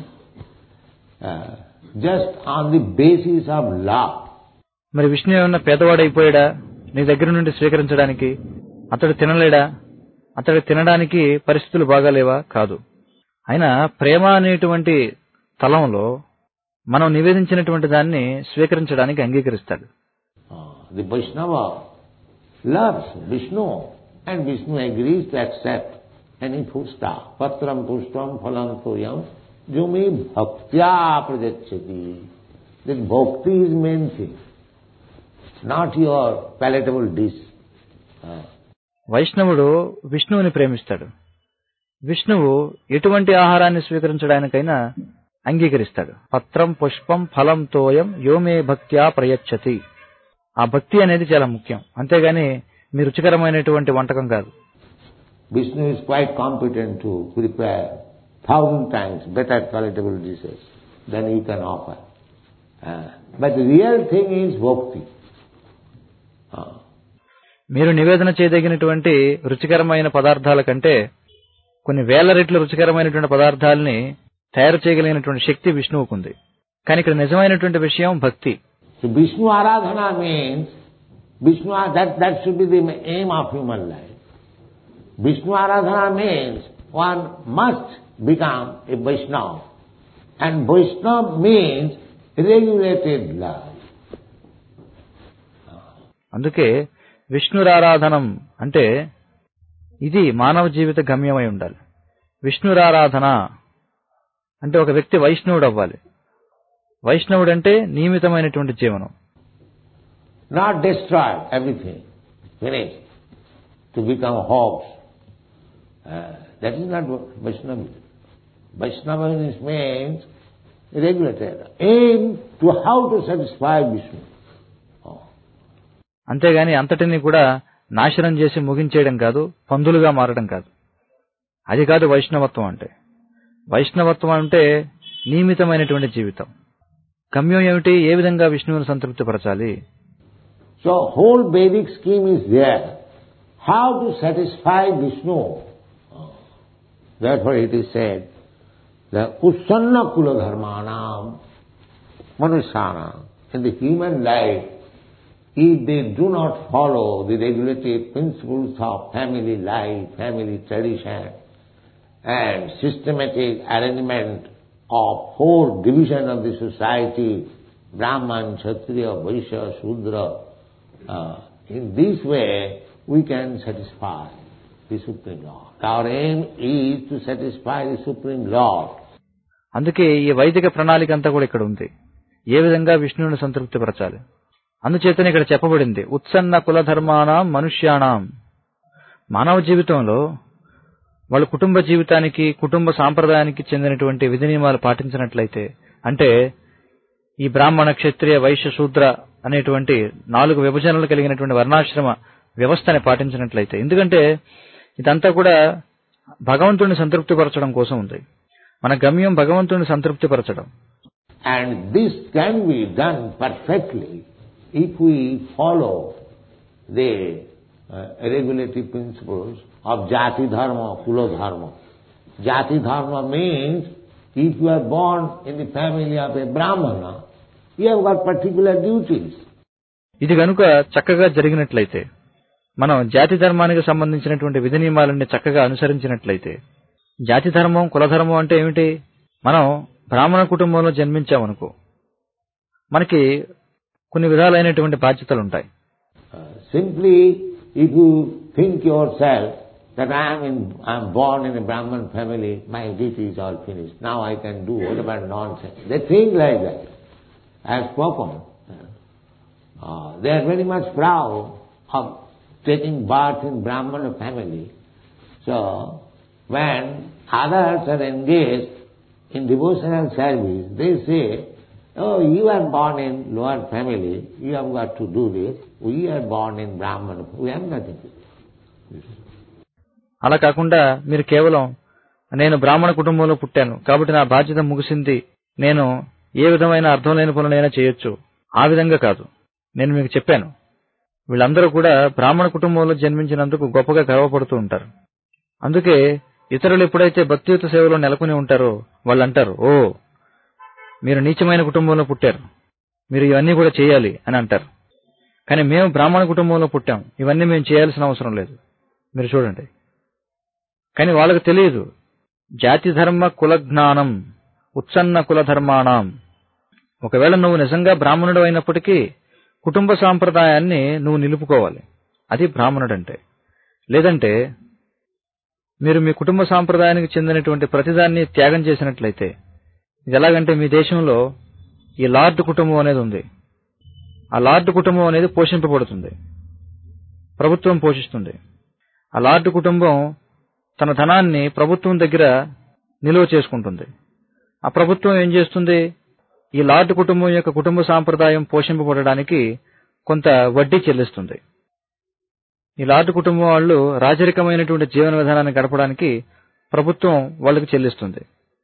uh, just on the basis of love.
మరి విష్ణు ఏమన్నా పేదవాడైపోయాడా నీ దగ్గర నుండి స్వీకరించడానికి? అతడు తినలేడా? అతడు తినడానికి పరిస్థితులు బాగాలేవా? కాదు. ఆయన ప్రేమ అనేటువంటి తలంలో మనం నివేదించినటువంటి దాన్ని స్వీకరించడానికి అంగీకరిస్తాడు.
The Vaishnava loves Vishnu and Vishnu agrees to accept any foodstuff. Patram pushtam phalam toyam jumi bhaktya prajachyati. That bhakti is main thing, not your palatable dish.
వైష్ణవుడు విష్ణువుని ప్రేమిస్తాడు. విష్ణువు ఎటువంటి ఆహారాన్ని స్వీకరించడానికైనా అంగీకరిస్తాడు. పత్రం పుష్పం ఫలం తోయం యోమే భక్త్యా ప్రయచ్చతి. ఆ భక్తి అనేది చాలా ముఖ్యం, అంతేగాని మీ రుచికరమైనటువంటి వంటకం కాదు.
Vishnu is quite competent to prepare thousand times better palatable dishes than you can offer. Uh, but the real thing is bhakti. Uh.
మీరు నివేదన చేయదగినటువంటి రుచికరమైన పదార్థాల కంటే కొన్ని వేల రెట్లు రుచికరమైనటువంటి పదార్థాలని తయారు చేయగలిగినటువంటి శక్తి విష్ణువుకు ఉంది. కానీ ఇక్కడ నిజమైనటువంటి విషయం భక్తి.
విష్ణు ఆరాధన means Vishnu that that should be the aim of human life. Vishnu Aradhana means one must become a Vaishnava, and Vaishnava means regulated love.
అందుకే విష్ణురారాధనం అంటే ఇది మానవ జీవిత గమ్యమై ఉండాలి. విష్ణురారాధన అంటే ఒక వ్యక్తి వైష్ణవుడు అవ్వాలి. వైష్ణవుడు అంటే నియమితమైనటువంటి జీవనం.
Not destroy everything, finish, to become hogs. Uh, that is not Vaishnava. Vaishnava means regulated. Aim to how to satisfy Vishnu. Oh.
అంతేగాని అంతటిని కూడా నాశనం చేసి ముగించేయడం కాదు, పందులుగా మారడం కాదు. అది కాదు వైష్ణవత్వం అంటే. వైష్ణవత్వం అంటే నియమితమైనటువంటి జీవితం. గమ్యం ఏమిటి? ఏ విధంగా విష్ణువుని సంతృప్తిపరచాలి?
So whole Vedic scheme is there. How to satisfy Vishnu. Therefore it is said, the Usanna Kula Dharmanam Manusyanam. In the human life, if they do not follow the regulated principles of family life, family tradition, and systematic arrangement of four division of the society, Brahman, Kshatriya, Vaishya, Shudra. Uh, in this way, we can satisfy the Supreme Lord. Our aim is to satisfy the Supreme Lord.
అందుకే ఈ వైదిక ప్రణాళిక అంతా కూడా ఇక్కడ ఉంది. ఏ విధంగా విష్ణువుని సంతృప్తిపరచాలి. అందుచేతనే ఇక్కడ చెప్పబడింది ఉత్సన్న కులధర్మానాం మనుష్యానాం. మానవ జీవితంలో వాళ్ళ కుటుంబ జీవితానికి కుటుంబ సాంప్రదాయానికి చెందినటువంటి విధి నియమాలు పాటించినట్లయితే, అంటే ఈ బ్రాహ్మణ, క్షత్రియ, వైశ్య, శూద్ర అనేటువంటి నాలుగు విభజనలు కలిగినటువంటి వర్ణాశ్రమ వ్యవస్థని పాటించినట్లయితే, ఎందుకంటే ఇదంతా కూడా భగవంతుడిని సంతృప్తిపరచడం కోసం ఉంది. మన గమ్యం భగవంతుడిని సంతృప్తిపరచడం.
And this can be done perfectly if we follow the uh, regulative principles of Jati Dharma, Kula Dharma. Jati Dharma means if you are born in the family of a Brahmana, you have got particular duties.
ఇది గనుక చక్కగా జరిగినట్లయితే, మనం జాతి ధర్మానికి సంబంధించినటువంటి విధి నియమాలన్నీ చక్కగా అనుసరించినట్లయితే, జాతి ధర్మం, కులధర్మం అంటే ఏమిటి? మనం బ్రాహ్మణ కుటుంబంలో జన్మించామనుకో, మనకి కొన్ని విధాలైనటువంటి బాధ్యతలు ఉంటాయి.
Simply if you think yourself that I am in I am born in a brahmana family, my duties all finished, now I can do what about nonsense. They think like that. I have spoken. They are very much proud of taking birth in Brahmana family. So, when others are engaged in devotional service, they say, oh, you are born in lower family, you have got to do this. We are born in Brahmana, we have nothing to do.
అలా కాకుండా మీరు కేవలం నేను బ్రాహ్మణ కుటుంబంలో పుట్టాను కాబట్టి నా బాధ్యత ముగిసింది, నేను ఏ విధమైన అర్థం లేని పనులైనా చేయొచ్చు, ఆ విధంగా కాదు. నేను మీకు చెప్పాను, వీళ్ళందరూ కూడా బ్రాహ్మణ కుటుంబంలో జన్మించినందుకు గొప్పగా గర్వపడుతూ ఉంటారు. అందుకే ఇతరులు ఎప్పుడైతే భక్తియుత సేవలో నెలకొని ఉంటారో వాళ్ళు అంటారు, ఓ మీరు నీచమైన కుటుంబంలో పుట్టారు, మీరు ఇవన్నీ కూడా చేయాలి అని అంటారు. కానీ మేము బ్రాహ్మణ కుటుంబంలో పుట్టాం, ఇవన్నీ మేము చేయాల్సిన అవసరం లేదు, మీరు చూడండి. కానీ వాళ్ళకి తెలియదు జాతి ధర్మ కుల జ్ఞానం ఉత్సన్న కుల ధర్మాణం. ఒకవేళ నువ్వు నిజంగా బ్రాహ్మణుడు అయినప్పటికీ కుటుంబ సాంప్రదాయాన్ని నువ్వు నిలుపుకోవాలి, అది బ్రాహ్మణుడంటే. లేదంటే మీరు మీ కుటుంబ సాంప్రదాయానికి చెందినటువంటి ప్రతిదాన్ని త్యాగం చేసినట్లయితే, ఇది ఎలాగంటే మీ దేశంలో ఈ లార్డ్ కుటుంబం అనేది ఉంది. ఆ లార్డ్ కుటుంబం అనేది పోషింపబడుతుంది, ప్రభుత్వం పోషిస్తుంది. ఆ లార్డ్ కుటుంబం తన ధనాన్ని ప్రభుత్వం దగ్గర నిలువ చేసుకుంటుంది. ఆ ప్రభుత్వం ఏం చేస్తుంది? ఈ లార్డ్ కుటుంబం యొక్క కుటుంబ సాంప్రదాయం పోషింపబడడానికి కొంత వడ్డీ చెల్లిస్తుంది. ఈ లార్డ్ కుటుంబం వాళ్ళు రాజరికమైనటువంటి జీవన విధానాన్ని గడపడానికి ప్రభుత్వం వాళ్ళకి చెల్లిస్తుంది.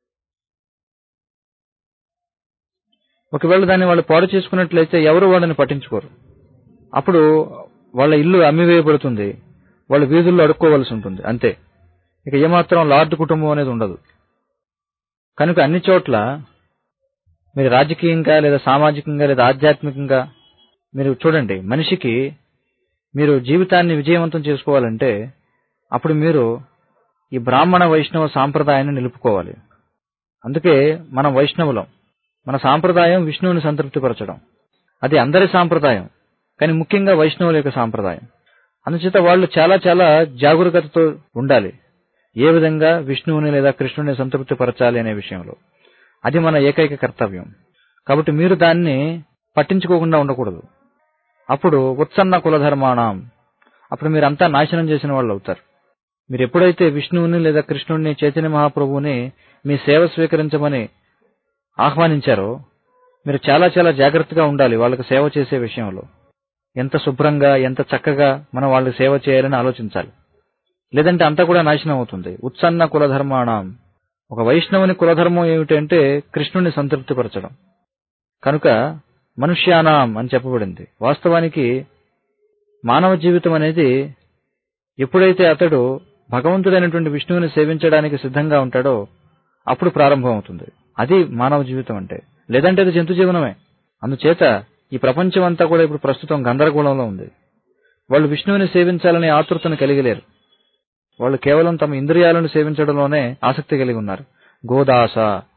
ఒకవేళ దాన్ని వాళ్ళు పాడు చేసుకున్నట్లయితే ఎవరు వాళ్ళని పట్టించుకోరు. అప్పుడు వాళ్ళ ఇల్లు అమ్మివేయబడుతుంది, వాళ్ళు వీధుల్లో అడుక్కోవలసి ఉంటుంది, అంతే. ఇక ఏమాత్రం లార్డ్ కుటుంబం అనేది ఉండదు. కనుక అన్ని చోట్ల మీరు రాజకీయంగా లేదా సామాజికంగా లేదా ఆధ్యాత్మికంగా మీరు చూడండి, మనిషికి మీరు జీవితాన్ని విజయవంతం చేసుకోవాలంటే అప్పుడు మీరు ఈ బ్రాహ్మణ వైష్ణవ సాంప్రదాయాన్ని నిలుపుకోవాలి. అందుకే మనం వైష్ణవులం. మన సాంప్రదాయం విష్ణువుని సంతృప్తిపరచడం, అది అందరి సాంప్రదాయం, కానీ ముఖ్యంగా వైష్ణవుల యొక్క సాంప్రదాయం. అందుచేత వాళ్ళు చాలా చాలా జాగరూకతతో ఉండాలి, ఏ విధంగా విష్ణువుని లేదా కృష్ణుని సంతృప్తిపరచాలి అనే విషయంలో. అది మన ఏకైక కర్తవ్యం. కాబట్టి మీరు దాన్ని పట్టించుకోకుండా ఉండకూడదు. అప్పుడు ఉత్సన్న కులధర్మాణం, అప్పుడు మీరంతా నాశనం చేసిన వాళ్ళు అవుతారు. మీరు ఎప్పుడైతే విష్ణువుని లేదా కృష్ణుడిని, చైతన్య మహాప్రభువుని మీ సేవ స్వీకరించమని ఆహ్వానించారో మీరు చాలా చాలా జాగ్రత్తగా ఉండాలి వాళ్ళకి సేవ చేసే విషయంలో. ఎంత శుభ్రంగా ఎంత చక్కగా మనం వాళ్ళకి సేవ చేయాలని ఆలోచించాలి, లేదంటే అంతా కూడా నాశనం అవుతుంది. ఉత్సన్న కులధర్మాణం, ఒక వైష్ణవుని కులధర్మం ఏమిటంటే కృష్ణుని సంతృప్తిపరచడం. కనుక మనుష్యానాం అని చెప్పబడింది. వాస్తవానికి మానవ జీవితం అనేది ఎప్పుడైతే అతడు భగవంతుడైనటువంటి విష్ణువుని సేవించడానికి సిద్ధంగా ఉంటాడో అప్పుడు ప్రారంభం అవుతుంది. అది మానవ జీవితం అంటే, లేదంటే అది జంతు జీవనమే. అందుచేత ఈ ప్రపంచం అంతా కూడా ఇప్పుడు ప్రస్తుతం గందరగోళంలో ఉంది. వాళ్ళు విష్ణువుని సేవించాలనే ఆతృతను కలిగలేరు. వాళ్ళు కేవలం తమ ఇంద్రియాలను సేవించడంలోనే ఆసక్తి కలిగి ఉన్నారు. గోదాస,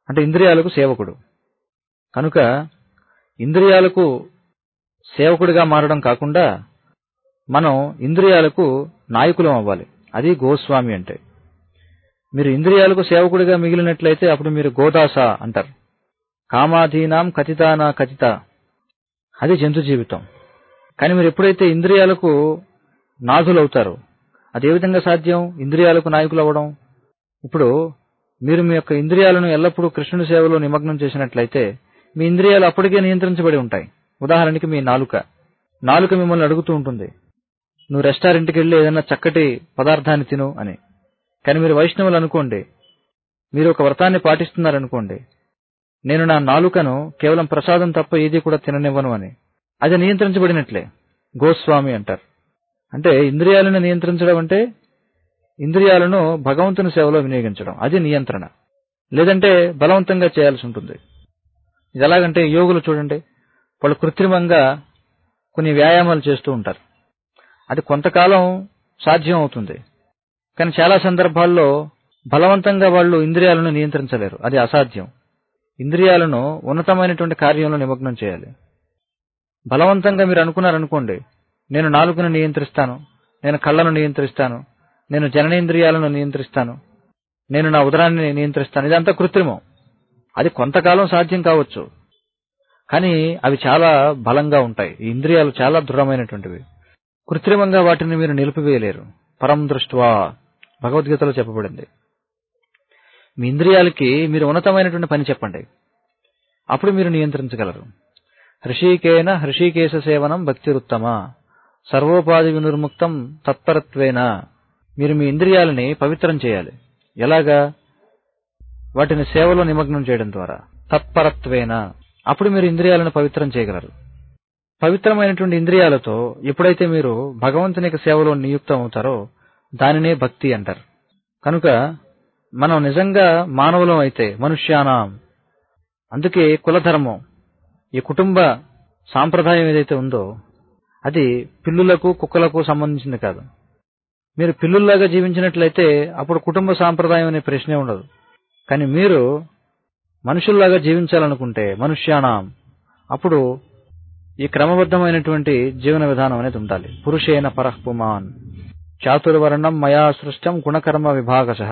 అంటే ఇంద్రియాలకు సేవకుడు. కనుక ఇంద్రియాలకు సేవకుడిగా మారడం కాకుండా మనం ఇంద్రియాలకు నాయకులం అవ్వాలి. అది గోస్వామి అంటే. మీరు ఇంద్రియాలకు సేవకుడిగా మిగిలినట్లయితే అప్పుడు మీరు గోదాస అంటారు. కామాధీనాం కథితానా కథిత, అది జంతు జీవితం. కానీ మీరు ఎప్పుడైతే ఇంద్రియాలకు నాథులవుతారో, అది ఏ విధంగా సాధ్యం? ఇంద్రియాలకు నాయకులు అవ్వడం. ఇప్పుడు మీరు మీ యొక్క ఇంద్రియాలను ఎల్లప్పుడూ కృష్ణుని సేవలో నిమగ్నం చేసినట్లయితే మీ ఇంద్రియాలు అప్పటికే నియంత్రించబడి ఉంటాయి. ఉదాహరణకి మీ నాలుక నాలుక మిమ్మల్ని అడుగుతూ ఉంటుంది, నువ్వు రెస్టారెంట్కి వెళ్ళి ఏదైనా చక్కటి పదార్థాన్ని తిను అని. కానీ మీరు వైష్ణవులు అనుకోండి, మీరు ఒక వ్రతాన్ని పాటిస్తున్నారనుకోండి, నేను నా నాలుకను కేవలం ప్రసాదం తప్ప ఏది కూడా తిననివ్వను అని. అది నియంత్రించబడినట్లే. గోస్వామి అంటారు. అంటే ఇంద్రియాలను నియంత్రించడం అంటే ఇంద్రియాలను భగవంతుని సేవలో వినియోగించడం, అది నియంత్రణ. లేదంటే బలవంతంగా చేయాల్సి ఉంటుంది. ఇది ఎలాగంటే యోగులు చూడండి, వాళ్ళు కృత్రిమంగా కొన్ని వ్యాయామాలు చేస్తూ ఉంటారు. అది కొంతకాలం సాధ్యం అవుతుంది, కానీ చాలా సందర్భాల్లో బలవంతంగా వాళ్ళు ఇంద్రియాలను నియంత్రించలేరు. అది అసాధ్యం. ఇంద్రియాలను ఉన్నతమైనటువంటి కార్యంలో నిమగ్నం చేయాలి. బలవంతంగా మీరు అనుకున్నారనుకోండి, నేను నాలుకను నియంత్రిస్తాను, నేను కళ్ళను నియంత్రిస్తాను, నేను జననేంద్రియాలను నియంత్రిస్తాను, నేను నా ఉదరాన్ని నియంత్రిస్తాను, ఇదంతా కృత్రిమం. అది కొంతకాలం సాధ్యం కావచ్చు, కానీ అవి చాలా బలంగా ఉంటాయి. ఈ ఇంద్రియాలు చాలా దృఢమైనటువంటివి. కృత్రిమంగా వాటిని మీరు నిలిపివేయలేరు. పరం దృష్ట్వా భగవద్గీతలో చెప్పబడింది. మీ ఇంద్రియాలకి మీరు ఉన్నతమైనటువంటి పని చెప్పండి, అప్పుడు మీరు నియంత్రించగలరు. హృషీకేన హృషీకేశ సేవనం భక్తిరుత్తమ సర్వోపాధి వినిర్ముక్తం తత్పరత్వేన. మీరు మీ ఇంద్రియాలని పవిత్రం చేయాలి. ఎలాగా? వాటిని సేవలో నిమగ్నం చేయడం ద్వారా. తత్పరత్వేన, అప్పుడు మీరు ఇంద్రియాలను పవిత్రం చేయగలరు. పవిత్రమైనటువంటి ఇంద్రియాలతో ఎప్పుడైతే మీరు భగవంతుని యొక్క సేవలో నియుక్తం అవుతారో దానినే భక్తి అంటారు. కనుక మనం నిజంగా మానవులం అయితే మనుష్యానాం, అందుకే కులధర్మం, ఈ కుటుంబ సాంప్రదాయం ఏదైతే ఉందో అది పిల్లులకు కుక్కలకు సంబంధించింది కాదు. మీరు పిల్లుల్లాగా జీవించినట్లయితే అప్పుడు కుటుంబ సాంప్రదాయం అనే ప్రశ్నే ఉండదు. కానీ మీరు మనుషుల్లాగా జీవించాలనుకుంటే మనుష్యానాం, అప్పుడు ఈ క్రమబద్ధమైనటువంటి జీవన విధానం అనేది ఉండాలి. పురుషేణ పరః పుమాన్ చాతుర్వర్ణం మయా సృష్టం గుణకర్మ విభాగశః.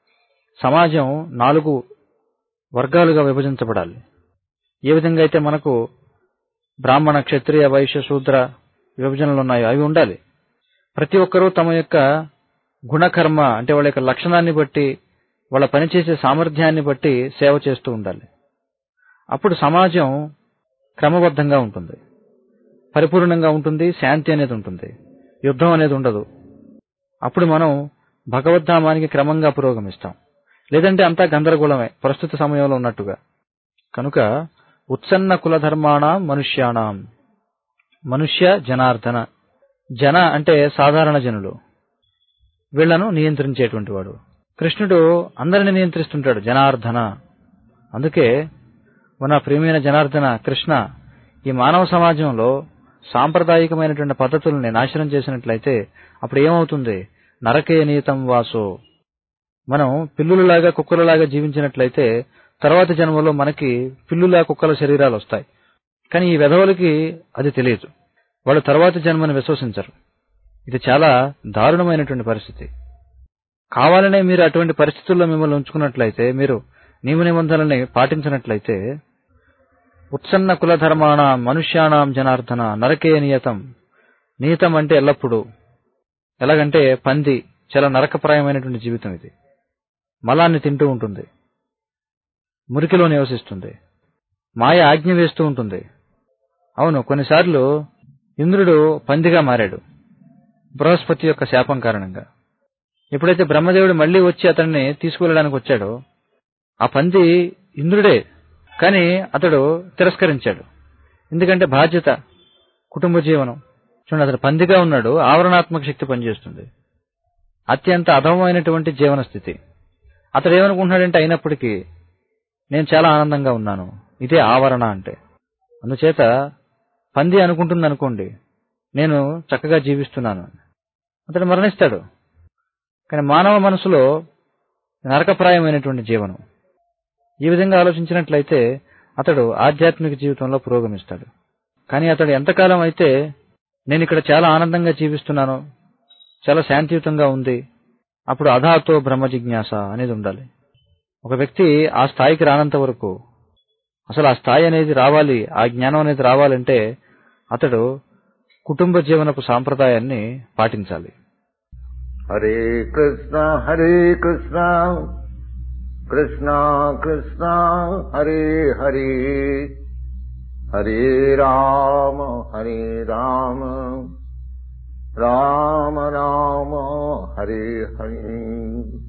సమాజం నాలుగు వర్గాలుగా విభజించబడాలి. ఏ విధంగా అయితే మనకు బ్రాహ్మణ క్షత్రియ వైశ్య శూద్ర విభజనలు ఉన్నాయో అవి ఉండాలి. ప్రతి ఒక్కరూ తమ యొక్క గుణకర్మ అంటే వాళ్ళ యొక్క లక్షణాన్ని బట్టి, వాళ్ళ పనిచేసే సామర్థ్యాన్ని బట్టి సేవ చేస్తూ ఉండాలి. అప్పుడు సమాజం క్రమబద్ధంగా ఉంటుంది, పరిపూర్ణంగా ఉంటుంది, శాంతి అనేది ఉంటుంది, యుద్ధం అనేది ఉండదు. అప్పుడు మనం భగవద్ధామానికి క్రమంగా పురోగమిస్తాం. లేదంటే అంతా గందరగోళమే ప్రస్తుత సమయంలో ఉన్నట్టుగా. కనుక ఉత్సన్న కులధర్మాణం మనుష్యాణం, మనుష్య జనార్దన. జన అంటే సాధారణ జనులు, వీళ్లను నియంత్రించేటువంటి వాడు. కృష్ణుడు అందరిని నియంత్రిస్తుంటాడు, జనార్దన. అందుకే మన ప్రియమైన జనార్దన కృష్ణ ఈ మానవ సమాజంలో సాంప్రదాయికమైనటువంటి పద్ధతుల్ని నాశనం చేసినట్లయితే అప్పుడు ఏమవుతుంది? నరకే నీతం వాసో. మనం పిల్లులలాగా కుక్కలలాగా జీవించినట్లయితే తర్వాత జన్మలో మనకి పిల్లులా కుక్కల శరీరాలు వస్తాయి. కానీ ఈ వెధవలకి అది తెలియదు, వాళ్ళు తర్వాతి జన్మను విశ్వసించరు. ఇది చాలా దారుణమైనటువంటి పరిస్థితి. కావాలనే మీరు అటువంటి పరిస్థితుల్లో మిమ్మల్ని ఉంచుకున్నట్లయితే, మీరు నియమ నిబంధనల్ని పాటించినట్లయితే, ఉత్సన్న కులధర్మాణ మనుష్యాణం జనార్దన నరకే నియతం. నియతం అంటే ఎల్లప్పుడూ. ఎలాగంటే పంది చాలా నరకప్రాయమైనటువంటి జీవితం ఇది. మలాన్ని తింటూ ఉంటుంది, మురికిలో నివసిస్తుంది, మాయ ఆజ్ఞ వేస్తూ ఉంటుంది. అవును, కొన్నిసార్లు ఇంద్రుడు పందిగా మారాడు బృహస్పతి యొక్క శాపం కారణంగా. ఎప్పుడైతే బ్రహ్మదేవుడు మళ్లీ వచ్చి అతన్ని తీసుకువెళ్ళడానికి వచ్చాడో ఆ పంది ఇంద్రుడే, కానీ అతడు తిరస్కరించాడు. ఎందుకంటే బాధ్యత, కుటుంబ జీవనం. చూడండి, అతడు పందిగా ఉన్నాడు, ఆవరణాత్మక శక్తి పనిచేస్తుంది, అత్యంత అధమమైనటువంటి జీవన స్థితి. అతడు ఏమనుకుంటున్నాడంటే అయినప్పటికీ నేను చాలా ఆనందంగా ఉన్నాను, ఇదే ఆవరణ అంటే. అందుచేత పంది అనుకుంటుంది అనుకోండి నేను చక్కగా జీవిస్తున్నాను, అతడు మరణిస్తాడు. కానీ మానవ మనసులో నరకప్రాయమైనటువంటి జీవనం. ఈ విధంగా ఆలోచించినట్లయితే అతడు ఆధ్యాత్మిక జీవితంలో పురోగమిస్తాడు. కానీ అతడు ఎంతకాలం అయితే నేను ఇక్కడ చాలా ఆనందంగా జీవిస్తున్నాను, చాలా శాంతియుతంగా ఉంది, అప్పుడు అధాతో బ్రహ్మ జిజ్ఞాస అనేది ఉండాలి. ఒక వ్యక్తి ఆ స్థాయికి రానంత వరకు, అసలు ఆ స్థాయి అనేది రావాలి, ఆ జ్ఞానం అనేది రావాలంటే అతడు కుటుంబ జీవనపు సాంప్రదాయాన్ని పాటించాలి.
హరే కృష్ణ హరే కృష్ణ కృష్ణ కృష్ణ హరే హరే హరే రామ హరే రామ రామ రామ హరే హరే